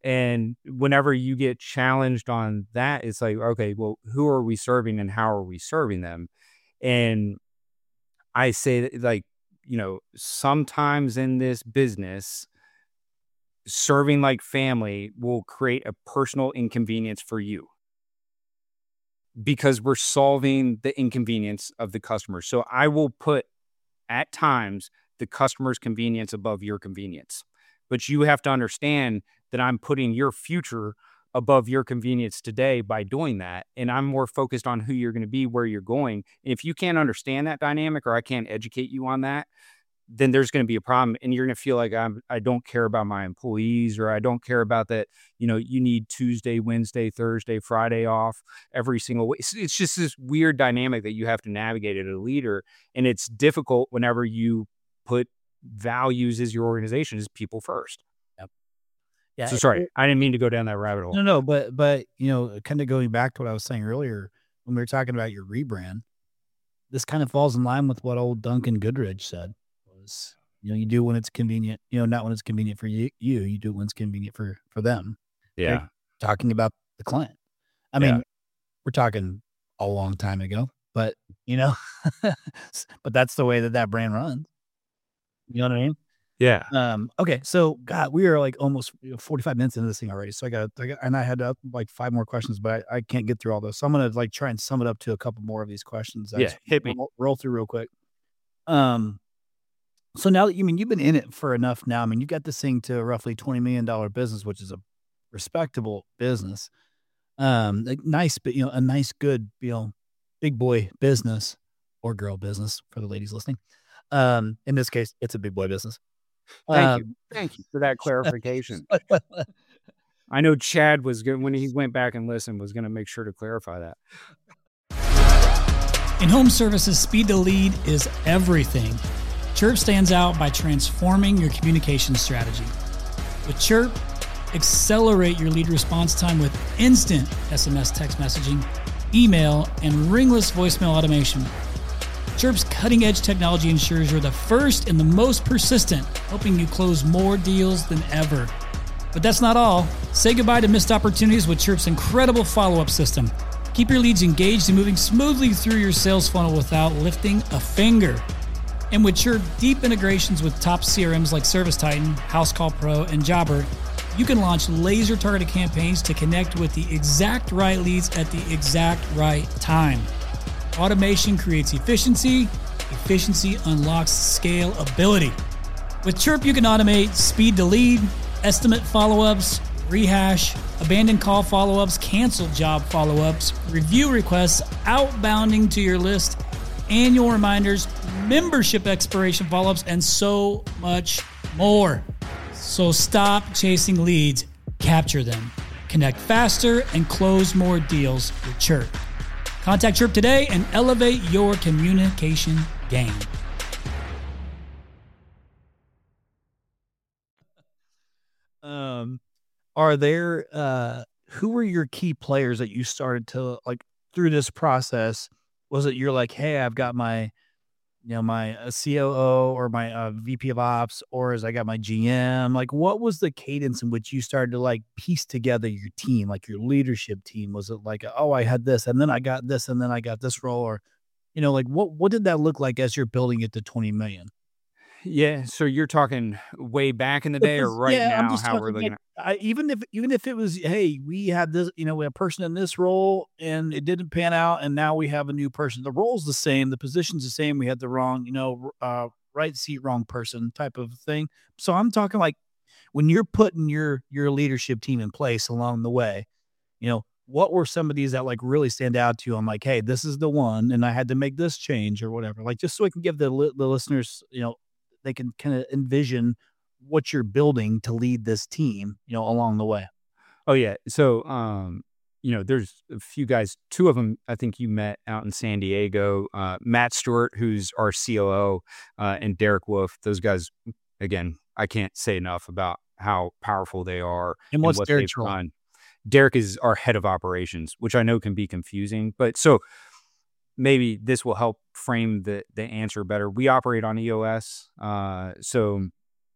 And whenever you get challenged on that, it's like, okay, well, who are we serving and how are we serving them? And I say that, like, sometimes in this business, serving like family will create a personal inconvenience for you because we're solving the inconvenience of the customer. So I will put at times the customer's convenience above your convenience. But you have to understand that I'm putting your future above your convenience today by doing that. And I'm more focused on who you're going to be, where you're going. And if you can't understand that dynamic or I can't educate you on that, then there's going to be a problem. And you're going to feel like I don't care about my employees, or I don't care about that. You need Tuesday, Wednesday, Thursday, Friday off every single week. It's just this weird dynamic that you have to navigate as a leader. And it's difficult whenever you put values as your organization as people first. Yeah. So sorry, I didn't mean to go down that rabbit hole. No, but kind of going back to what I was saying earlier when we were talking about your rebrand, this kind of falls in line with what old Duncan Goodridge said. Was, you do when it's convenient, not when it's convenient for you, you do it when it's convenient for them. Yeah. Okay? Talking about the client. I mean, we're talking a long time ago, but but that's the way that brand runs. You know what I mean? Yeah. Okay. So God, we are like almost 45 minutes into this thing already. So I had like 5 more questions, but I can't get through all those. So I'm going to like try and sum it up to a couple more of these questions. Hit me. Roll through real quick. So now that you've been in it for enough now, I mean, you got this thing to a roughly $20 million business, which is a respectable business. Like nice, but a nice, good, big boy business or girl business for the ladies listening. In this case, it's a big boy business. Thank you for that clarification. I know Chad was good when he went back and listened, was going to make sure to clarify that. In home services, speed to lead is everything. Chirp stands out by transforming your communication strategy. With Chirp, accelerate your lead response time with instant SMS text messaging, email, and ringless voicemail automation. Chirp's cutting-edge technology ensures you're the first and the most persistent, helping you close more deals than ever. But that's not all. Say goodbye to missed opportunities with Chirp's incredible follow-up system. Keep your leads engaged and moving smoothly through your sales funnel without lifting a finger. And with Chirp deep integrations with top CRMs like ServiceTitan, HouseCall Pro, and Jobber, you can launch laser-targeted campaigns to connect with the exact right leads at the exact right time. Automation creates efficiency. Efficiency unlocks scalability. With Chirp, you can automate speed to lead, estimate follow-ups, rehash, abandoned call follow-ups, canceled job follow-ups, review requests, outbounding to your list, annual reminders, membership expiration follow-ups, and so much more. So stop chasing leads, capture them, connect faster, and close more deals with Chirp. Contact Chirp today and elevate your communication game. Are there who were your key players that you started to like through this process? Was it you're like, hey, I've got my my COO or my VP of ops, or as I got my GM? Like, what was the cadence in which you started to like piece together your team, like your leadership team? Was it like, oh, I had this and then I got this and then I got this role, or like what did that look like as you're building it to 20 million? Yeah. So you're talking way back in the day, or right now? How we're looking at even if it was, hey, we had this, we had a person in this role and it didn't pan out, and now we have a new person. The role's the same, the position's the same. We had the wrong, right seat, wrong person type of thing. So I'm talking like when you're putting your leadership team in place along the way, what were some of these that like really stand out to you? I'm like, hey, this is the one, and I had to make this change or whatever. Like just so I can give the listeners, they can kind of envision what you're building to lead this team, along the way. Oh yeah. So, there's a few guys, 2 of them I think you met out in San Diego, Matt Stewart, who's our COO, and Derek Wolf. Those guys, again, I can't say enough about how powerful they are. And what's what Derek's they've role? done. Derek is our head of operations, which I know can be confusing, but so maybe this will help frame the answer better. We operate on EOS. So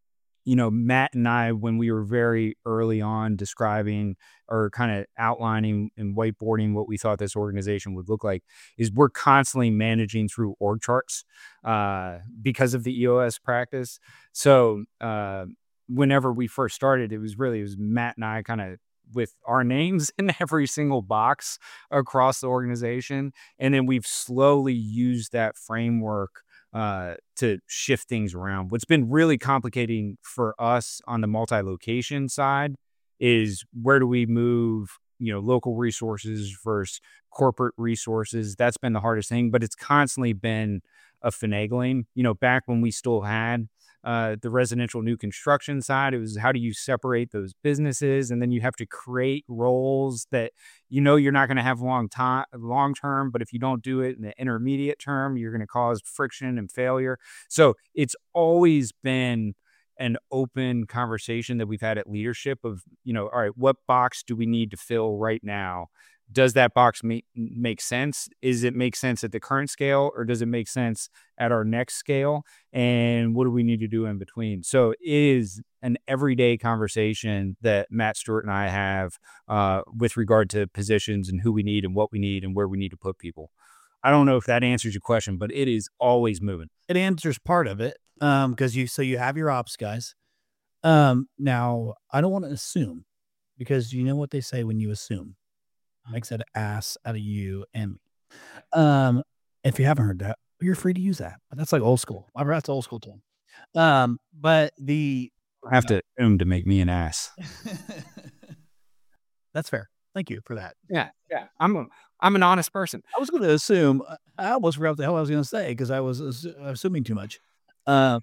Matt and I, when we were very early on describing or kind of outlining and whiteboarding what we thought this organization would look like, is we're constantly managing through org charts because of the EOS practice. So whenever we first started, it was Matt and I kind of with our names in every single box across the organization. And then we've slowly used that framework to shift things around. What's been really complicating for us on the multi-location side is where do we move, local resources versus corporate resources. That's been the hardest thing, but it's constantly been a finagling. Back when we still had the residential new construction side, it was how do you separate those businesses, and then you have to create roles that you're not going to have long term, but if you don't do it in the intermediate term, you're going to cause friction and failure. So it's always been an open conversation that we've had at leadership of, all right, what box do we need to fill right now? Does that box make sense? Is it make sense at the current scale, or does it make sense at our next scale? And what do we need to do in between? So it is an everyday conversation that Matt Stewart and I have with regard to positions and who we need and what we need and where we need to put people. I don't know if that answers your question, but it is always moving. It answers part of it because you have your ops guys. Now, I don't want to assume, because you know what they say when you assume. Makes an ass out of you and me. If you haven't heard that, you're free to use that. That's like old school. That's old school term. But I have to assume to make me an ass. That's fair. Thank you for that. Yeah. I'm an honest person. I was going to assume. I almost forgot what the hell I was going to say because I was assuming too much. But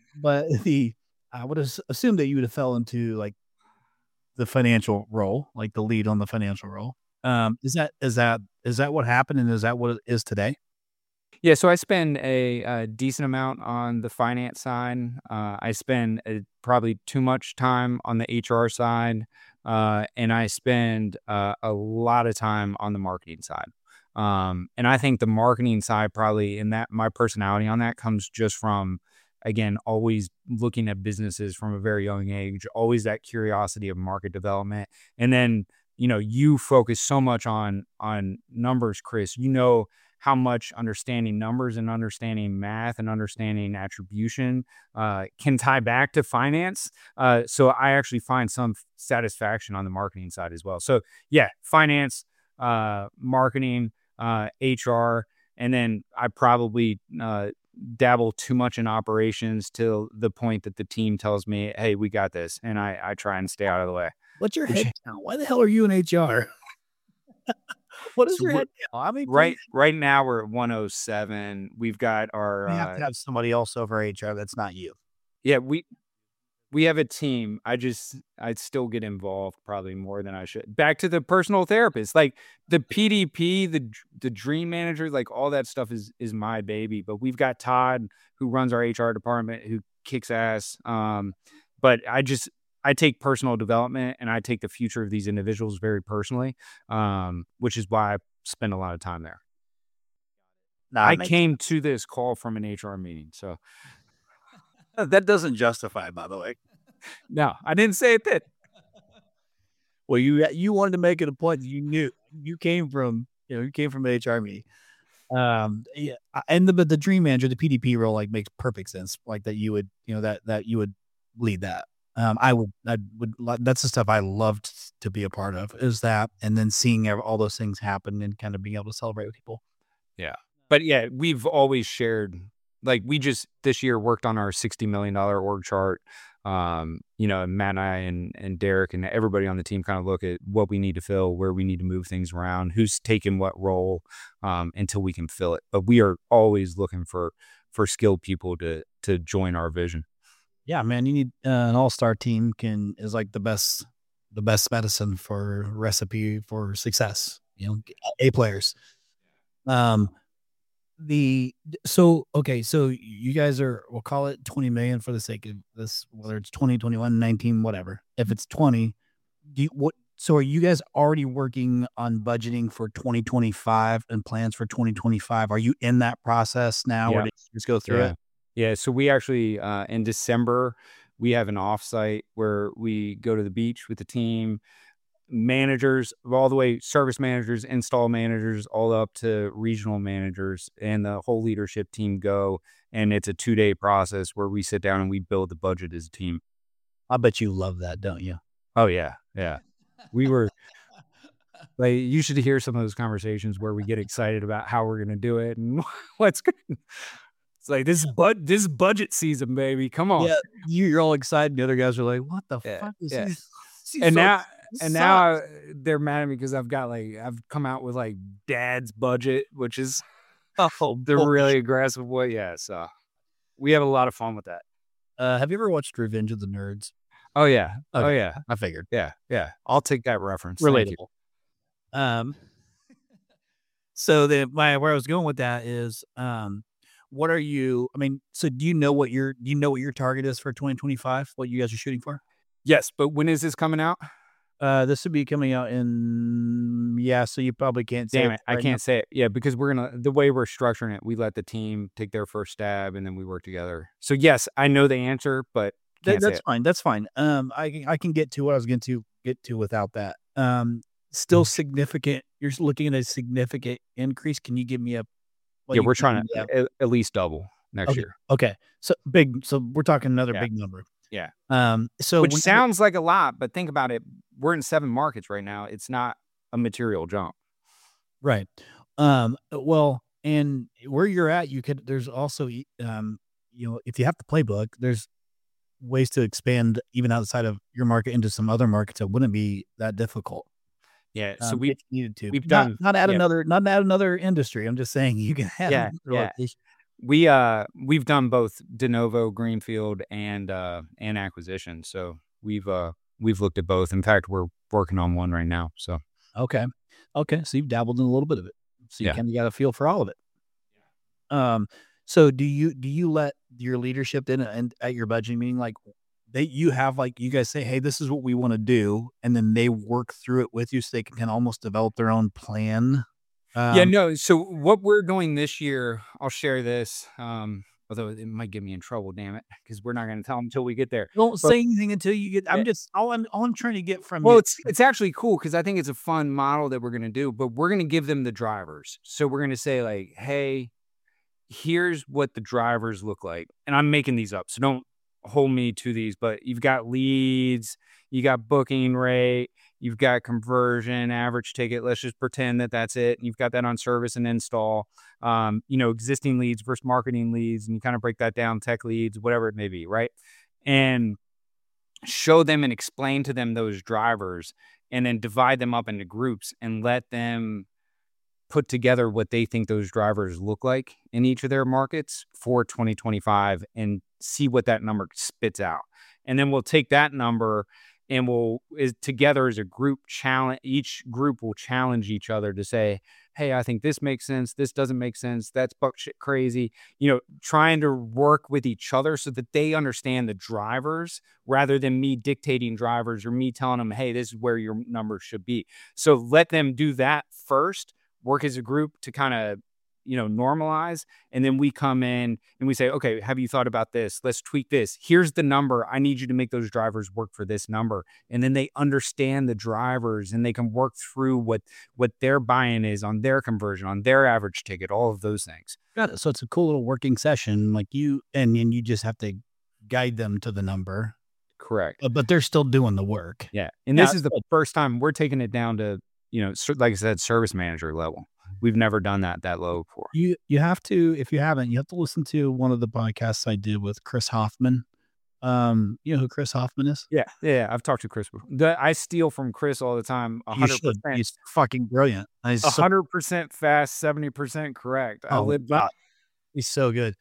I would assume that you would have fell into like the financial role, like the lead on the financial role. Is that what happened, and is that what it is today? Yeah, so I spend a decent amount on the finance side. I spend probably too much time on the HR side, and I spend a lot of time on the marketing side. And I think the marketing side probably, in that my personality on that comes just from, again, always looking at businesses from a very young age, always that curiosity of market development, and then you focus so much on numbers, Chris. How much understanding numbers and understanding math and understanding attribution can tie back to finance. So I actually find some satisfaction on the marketing side as well. So yeah, finance, marketing, HR, and then I probably dabble too much in operations till the point that the team tells me, hey, we got this. And I try and stay out of the way. What's your head count? Why the hell are you in HR? What is your head count? I mean, right now we're at 107. We've got our. We have to have somebody else over HR that's not you. Yeah, we have a team. I'd still get involved probably more than I should. Back to the personal therapist, like the PDP, the dream manager, like all that stuff is my baby. But we've got Todd, who runs our HR department, who kicks ass. But I take personal development and I take the future of these individuals very personally, which is why I spend a lot of time there. I came to this call from an HR meeting, so that doesn't justify, by the way. No, I didn't say it did. Well, you wanted to make it a point that you knew you came from an HR meeting. Yeah, and the dream manager, the PDP role, like makes perfect sense. Like that you would, that you would lead that. I would, that's the stuff I loved to be a part of, is that, and then seeing all those things happen and kind of being able to celebrate with people. Yeah. But yeah, we've always shared, like we just this year worked on our $60 million org chart. Matt and I and Derek and everybody on the team kind of look at what we need to fill, where we need to move things around, who's taking what role, until we can fill it. But we are always looking for skilled people to join our vision. Yeah, man, you need an all-star team is like the best medicine for recipe for success. A players. So you guys are, we'll call it 20 million for the sake of this, whether it's 20, 21, 19, whatever. If it's 20, so are you guys already working on budgeting for 2025 and plans for 2025? Are you in that process now? Yeah. Or did you just go through it? Yeah, so we actually, in December, We have an offsite where we go to the beach with the team, managers all the way, service managers, install managers, all up to regional managers, and the whole leadership team go. And it's a 2-day process where we sit down and we build the budget as a team. I bet you love that, don't you? Oh yeah. Yeah. We were like, you should hear some of those conversations where we get excited about how we're going to do it and what's good. It's like, this is budget season, baby. Come on. Yeah, you're all excited. The other guys are like, "What the Yeah, fuck is yeah. this?" And now they're mad at me because I've come out with like dad's budget, which is the really aggressive way. Yeah, so we have a lot of fun with that. Have you ever watched Revenge of the Nerds? Oh yeah, Okay. oh yeah, I figured. yeah. I'll take that reference. Thank you. Relatable. So where I was going with that is, what are you? I mean, so do you know what your target is for 2025? What you guys are shooting for? Yes, but when is this coming out? This would be coming out in so you probably can't say Damn it it, I right can't now. say it. Yeah, because the way we're structuring it, we let the team take their first stab and then we work together. So yes, I know the answer, but can't say That's it. fine. That's fine. I can get to what I was going to get to without that. Still significant. You're looking at a significant increase. Can you give me a? Yeah, we're trying to at least double next year. Okay, so big. So we're talking another Yeah. big number. Yeah. So Which sounds like a lot, but think about it. We're in 7 markets right now. It's not a material jump. right. Well, and where you're at, there's also, if you have the playbook, there's ways to expand even outside of your market into some other markets that wouldn't be that difficult. Yeah. So If you needed to. we've Not done not add yeah. another industry. I'm just saying you can have Yeah, another yeah. location. We've done both de novo, greenfield, and acquisition. So we've looked at both. In fact, we're working on one right now. So Okay. So you've dabbled in a little bit of it. So you Yeah. kind of got a feel for all of it. So do you let your leadership in and at your budgeting meeting, like you guys say, hey, this is what we want to do, and then they work through it with you so they can kind of almost develop their own plan? yeah, no. So what we're doing this year, I'll share this. Although it might get me in trouble, damn it, because we're not going to tell them until we get there. Don't But- say anything until you get. I'm Yeah. just all I'm trying to get from Well, you. it's actually cool because I think it's a fun model that we're going to do, but we're going to give them the drivers. So we're going to say like, hey, here's what the drivers look like. And I'm making these up, so don't hold me to these, but you've got leads, you got booking rate, you've got conversion, average ticket. Let's just pretend that that's it. You've got that on service and install, existing leads versus marketing leads. And you kind of break that down, tech leads, whatever it may be. Right. And show them and explain to them those drivers and then divide them up into groups and let them put together what they think those drivers look like in each of their markets for 2025 and see what that number spits out. And then we'll take that number and together as a group challenge, each group will challenge each other to say, hey, I think this makes sense. This doesn't make sense. That's buck shit crazy. Trying to work with each other so that they understand the drivers rather than me dictating drivers or me telling them, hey, this is where your numbers should be. So let them do that first, work as a group to kind of, normalize. And then we come in and we say, okay, have you thought about this? Let's tweak this. Here's the number. I need you to make those drivers work for this number. And then they understand the drivers and they can work through what their buy-in is on their conversion, on their average ticket, all of those things. Got it. So it's a cool little working session, like and you just have to guide them to the number. Correct. But they're still doing the work. Yeah. And this is the first time we're taking it down to, like I said, service manager level. We've never done that low before. You have to, if you haven't, you have to listen to one of the podcasts I did with Chris Hoffman. You know who Chris Hoffman is? Yeah. I've talked to Chris before. I steal from Chris all the time. 100%. He's fucking brilliant. He's 100% fast, 70% correct. I live by. He's so good.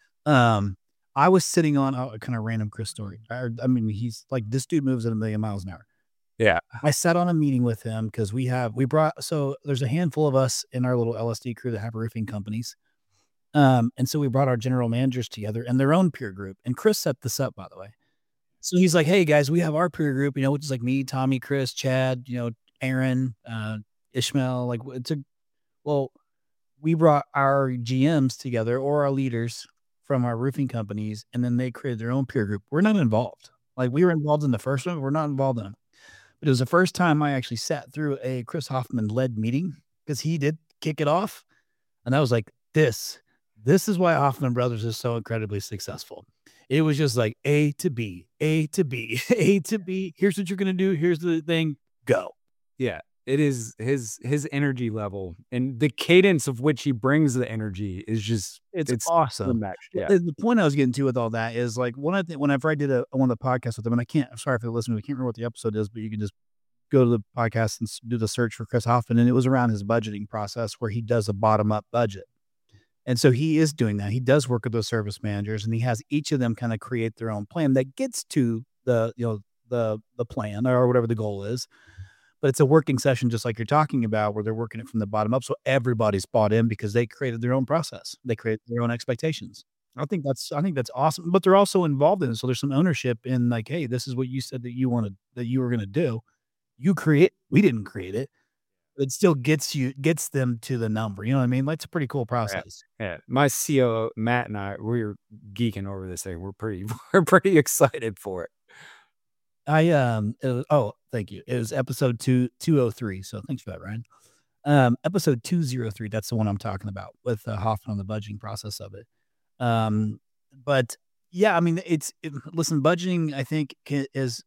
I was sitting on a kind of random Chris story. He's like, this dude moves at 1,000,000 miles an hour. Yeah. I sat on a meeting with him because there's a handful of us in our little LSD crew that have roofing companies. And so we brought our general managers together and their own peer group. And Chris set this up, by the way. So he's like, hey guys, we have our peer group, which is like me, Tommy, Chris, Chad, Aaron, Ishmael. We brought our GMs together or our leaders from our roofing companies, and then they created their own peer group. We're not involved. Like we were involved in the first one, we're not involved in them. But it was the first time I actually sat through a Chris Hoffman led meeting because he did kick it off. And I was like, this is why Hoffman Brothers is so incredibly successful. It was just like A to B, A to B, A to B. Here's what you're going to do. Here's the thing. Go. Yeah. It is his energy level and the cadence of which he brings the energy is just it's awesome. unmatched. Yeah. The point I was getting to with all that is like whenever I did one of the podcasts with him, and I'm sorry if you're listening, I can't remember what the episode is, but you can just go to the podcast and do the search for Chris Hoffman. And it was around his budgeting process where he does a bottom up budget. And so he is doing that. He does work with those service managers and he has each of them kind of create their own plan that gets to the plan or whatever the goal is. But it's a working session, just like you're talking about, where they're working it from the bottom up. So everybody's bought in because they created their own process. They created their own expectations. I think that's awesome. But they're also involved in it. So there's some ownership in like, hey, this is what you said that you were going to do. We didn't create it. It still gets them to the number. You know what I mean? That's a pretty cool process. Yeah. My COO, Matt, and I, we're geeking over this thing. We're pretty excited for it. Thank you. It was episode 203. So thanks for that, Ryan. Episode 203. That's the one I'm talking about with Hoffman on the budgeting process of it. But yeah, I mean, listen, budgeting, I think I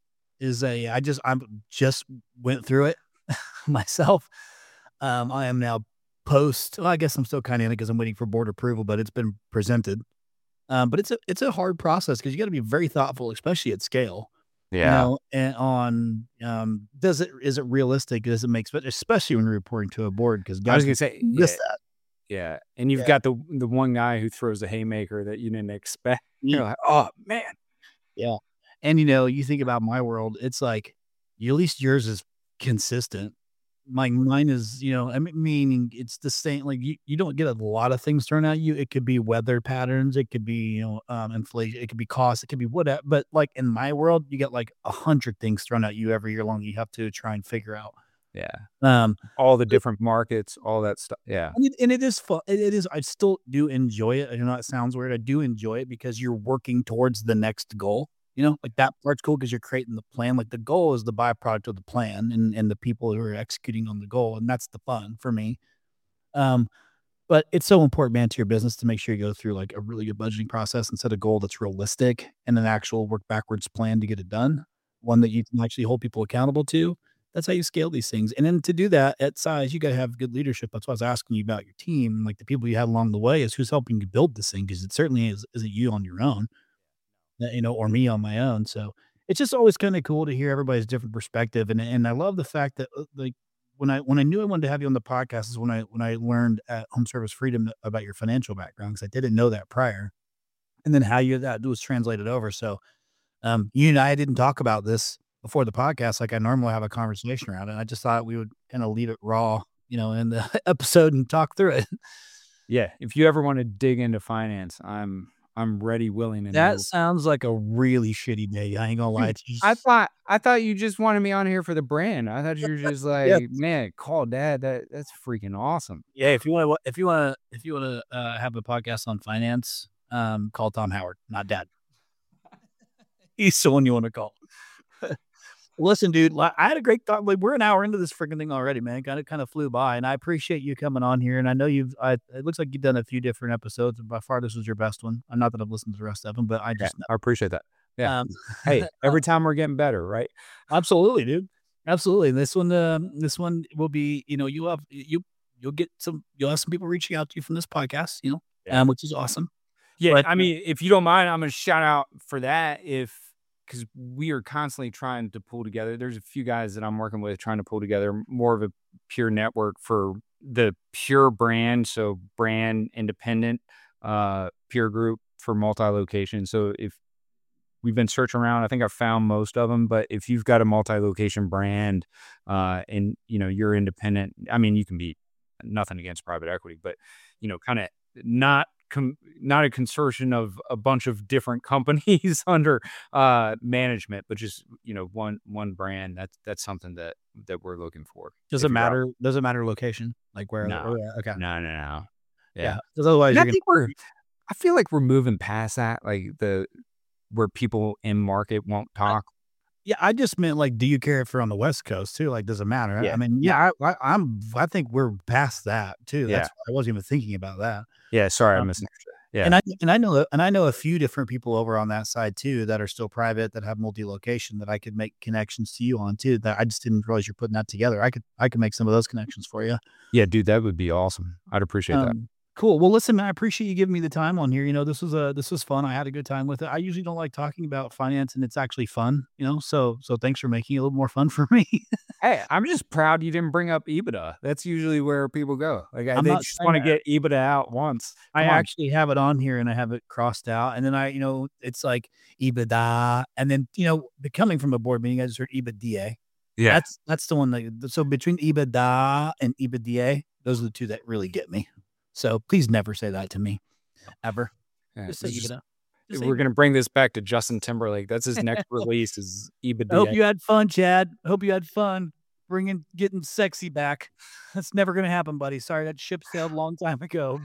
just went through it myself. I am now I guess I'm still kind of in it because I'm waiting for board approval, but it's been presented. But it's a hard process because you got to be very thoughtful, especially at scale. Yeah. And on, is it realistic? Does it make sense, especially when you're reporting to a board? Because I was going to say, that. Yeah. And you've got the one guy who throws the haymaker that you didn't expect. You're like, oh man. Yeah. And you think about my world, it's like, at least yours is consistent. Mine is, meaning it's the same. Like you don't get a lot of things thrown at you. It could be weather patterns. It could be, inflation. It could be cost. It could be whatever. But like in my world, you get like 100 things thrown at you every year long. You have to try and figure out. Yeah. All the different markets, all that stuff. Yeah. And it is fun. It is. I still do enjoy it. I know it sounds weird. I do enjoy it because you're working towards the next goal. Like that part's cool because you're creating the plan. Like the goal is the byproduct of the plan and the people who are executing on the goal. And that's the fun for me. But it's so important, man, to your business to make sure you go through like a really good budgeting process and set a goal that's realistic and an actual work backwards plan to get it done. One that you can actually hold people accountable to. That's how you scale these things. And then to do that at size, you got to have good leadership. That's why I was asking you about your team. Like the people you had along the way is who's helping you build this thing. Because it certainly isn't you on your own. Or me on my own. So it's just always kind of cool to hear everybody's different perspective. And I love the fact that like when I knew I wanted to have you on the podcast is when I learned at Home Service Freedom about your financial background, because I didn't know that prior. And then how that was translated over. So you and I didn't talk about this before the podcast like I normally have a conversation around it. I just thought we would kind of leave it raw, in the episode and talk through it. Yeah. If you ever want to dig into finance, I'm ready, willing, and that able. Sounds like a really shitty day. I ain't gonna lie to you. I thought you just wanted me on here for the brand. I thought you were just like, man, call Dad. That's freaking awesome. Yeah, if you want to have a podcast on finance, call Tom Howard, not Dad. He's the one you want to call. Listen, dude, I had a great thought. Like, we're an hour into this freaking thing already, man. Kind of flew by, and I appreciate you coming on here. And I know it looks like you've done a few different episodes, and by far this was your best one. Not that I've listened to the rest of them, but I just I appreciate that. Yeah. Hey, every time we're getting better, right? Absolutely, dude. Absolutely. This one will be, you'll have some people reaching out to you from this podcast, which is awesome. Yeah. But, I mean, if you don't mind, I'm going to shout out for that because we are constantly trying to pull together. There's a few guys that I'm working with trying to pull together more of a pure network for the pure brand. So brand independent, peer group for multi-location. So if we've been searching around, I think I've found most of them, but if you've got a multi-location brand, and you're independent, I mean, you can be nothing against private equity, but kind of not a consortium of a bunch of different companies under management, but just one brand. That's something that we're looking for. Does it matter location, like where? No. Okay. No. Yeah. Because otherwise, I feel like we're moving past that. Like the where people in market won't talk. Yeah, I just meant like, do you care if you're on the West Coast too? Like, does it matter? Yeah. I mean, I think we're past that too. Yeah. I wasn't even thinking about that. Yeah, sorry, I Um, misunderstood. Yeah. And I know a few different people over on that side too that are still private that have multi-location that I could make connections to you on too. That I just didn't realize you're putting that together. I could make some of those connections for you. Yeah, dude, that would be awesome. I'd appreciate that. Cool. Well, listen, man, I appreciate you giving me the time on here. You know, this was fun. I had a good time with it. I usually don't like talking about finance, and it's actually fun. You know, so thanks for making it a little more fun for me. Hey, I'm just proud you didn't bring up EBITDA. That's usually where people go. Like, I'm they not just saying want to that. get EBITDA out once. I Come on. actually have it on here and I have it crossed out. And then it's like EBITDA. And then, coming from a board meeting, I just heard EBITDA. Yeah. That's the one so between EBITDA and EBITDA, those are the two that really get me. So please never say that to me. Ever. Yeah, Just say it's just- EBITDA. Just say we're EBITDA. going to bring this back to Justin Timberlake. That's his next release is EBITDA. I hope you had fun, Chad. I hope you had fun getting sexy back. That's never going to happen, buddy. Sorry, that ship sailed a long time ago.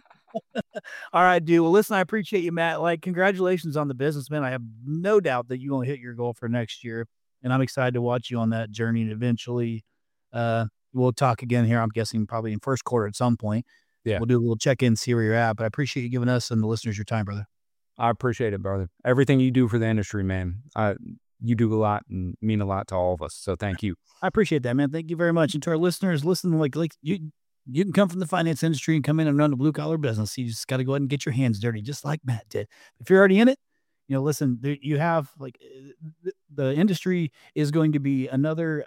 All right, dude. Well, listen, I appreciate you, Matt. Like, congratulations on the business, man. I have no doubt that you will hit your goal for next year. And I'm excited to watch you on that journey. And eventually, we'll talk again here. I'm guessing probably in first quarter at some point. Yeah. We'll do a little check-in, see where you're at. But I appreciate you giving us and the listeners your time, brother. I appreciate it, brother. Everything you do for the industry, man. You do a lot and mean a lot to all of us. So thank you. I appreciate that, man. Thank you very much. And to our listeners, listen, like you can come from the finance industry and come in and run a blue collar business. You just got to go ahead and get your hands dirty, just like Matt did. If you're already in it, listen, you have the industry is going to be another.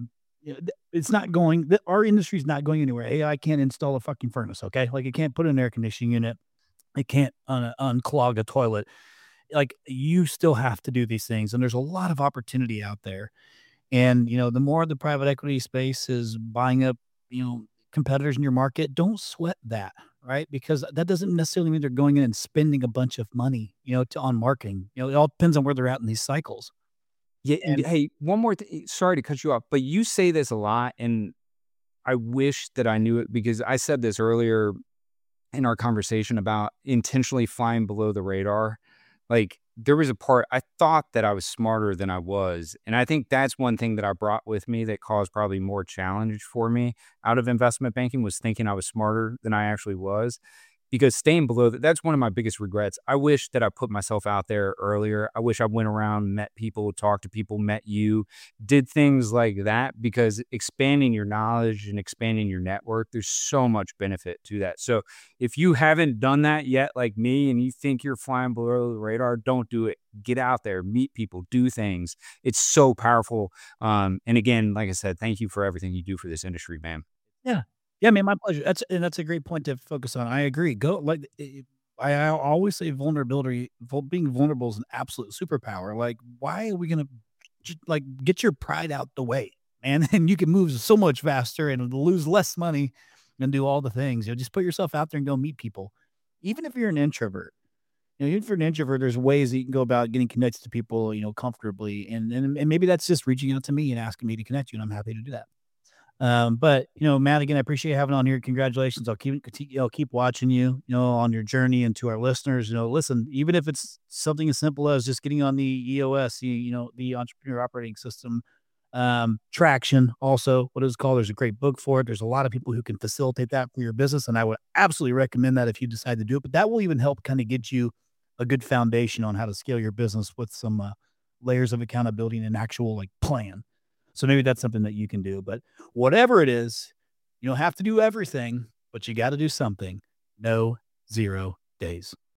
It's not going. Our industry is not going anywhere. AI can't install a fucking furnace. Okay, like it can't put an air conditioning unit. It can't unclog a toilet. Like you still have to do these things, and there's a lot of opportunity out there. And the more the private equity space is buying up, competitors in your market, don't sweat that, right? Because that doesn't necessarily mean they're going in and spending a bunch of money, on marketing. It all depends on where they're at in these cycles. Yeah. Hey, one more thing. Sorry to cut you off, but you say this a lot, and I wish that I knew it because I said this earlier in our conversation about intentionally flying below the radar. Like there was a part I thought that I was smarter than I was. And I think that's one thing that I brought with me that caused probably more challenge for me out of investment banking was thinking I was smarter than I actually was. Because staying below that's one of my biggest regrets. I wish that I put myself out there earlier. I wish I went around, met people, talked to people, met you, did things like that because expanding your knowledge and expanding your network, there's so much benefit to that. So if you haven't done that yet, like me, and you think you're flying below the radar, don't do it. Get out there, meet people, do things. It's so powerful. And again, like I said, thank you for everything you do for this industry, man. Yeah. Yeah, man, my pleasure. That's a great point to focus on. I agree. I always say being vulnerable is an absolute superpower. Like, why are we gonna get your pride out the way, man? And you can move so much faster and lose less money and do all the things. Just put yourself out there and go meet people. Even if you're an introvert, even for an introvert, there's ways that you can go about getting connected to people, comfortably. And maybe that's just reaching out to me and asking me to connect you, and I'm happy to do that. But Matt, again, I appreciate you having on here. Congratulations. I'll keep watching you, on your journey. And to our listeners, listen, even if it's something as simple as just getting on the EOS, the Entrepreneur Operating System, Traction, also what it's called. There's a great book for it. There's a lot of people who can facilitate that for your business. And I would absolutely recommend that if you decide to do it, but that will even help kind of get you a good foundation on how to scale your business with some, layers of accountability and an actual plan. So maybe that's something that you can do. But whatever it is, you don't have to do everything, but you got to do something. No 0 days.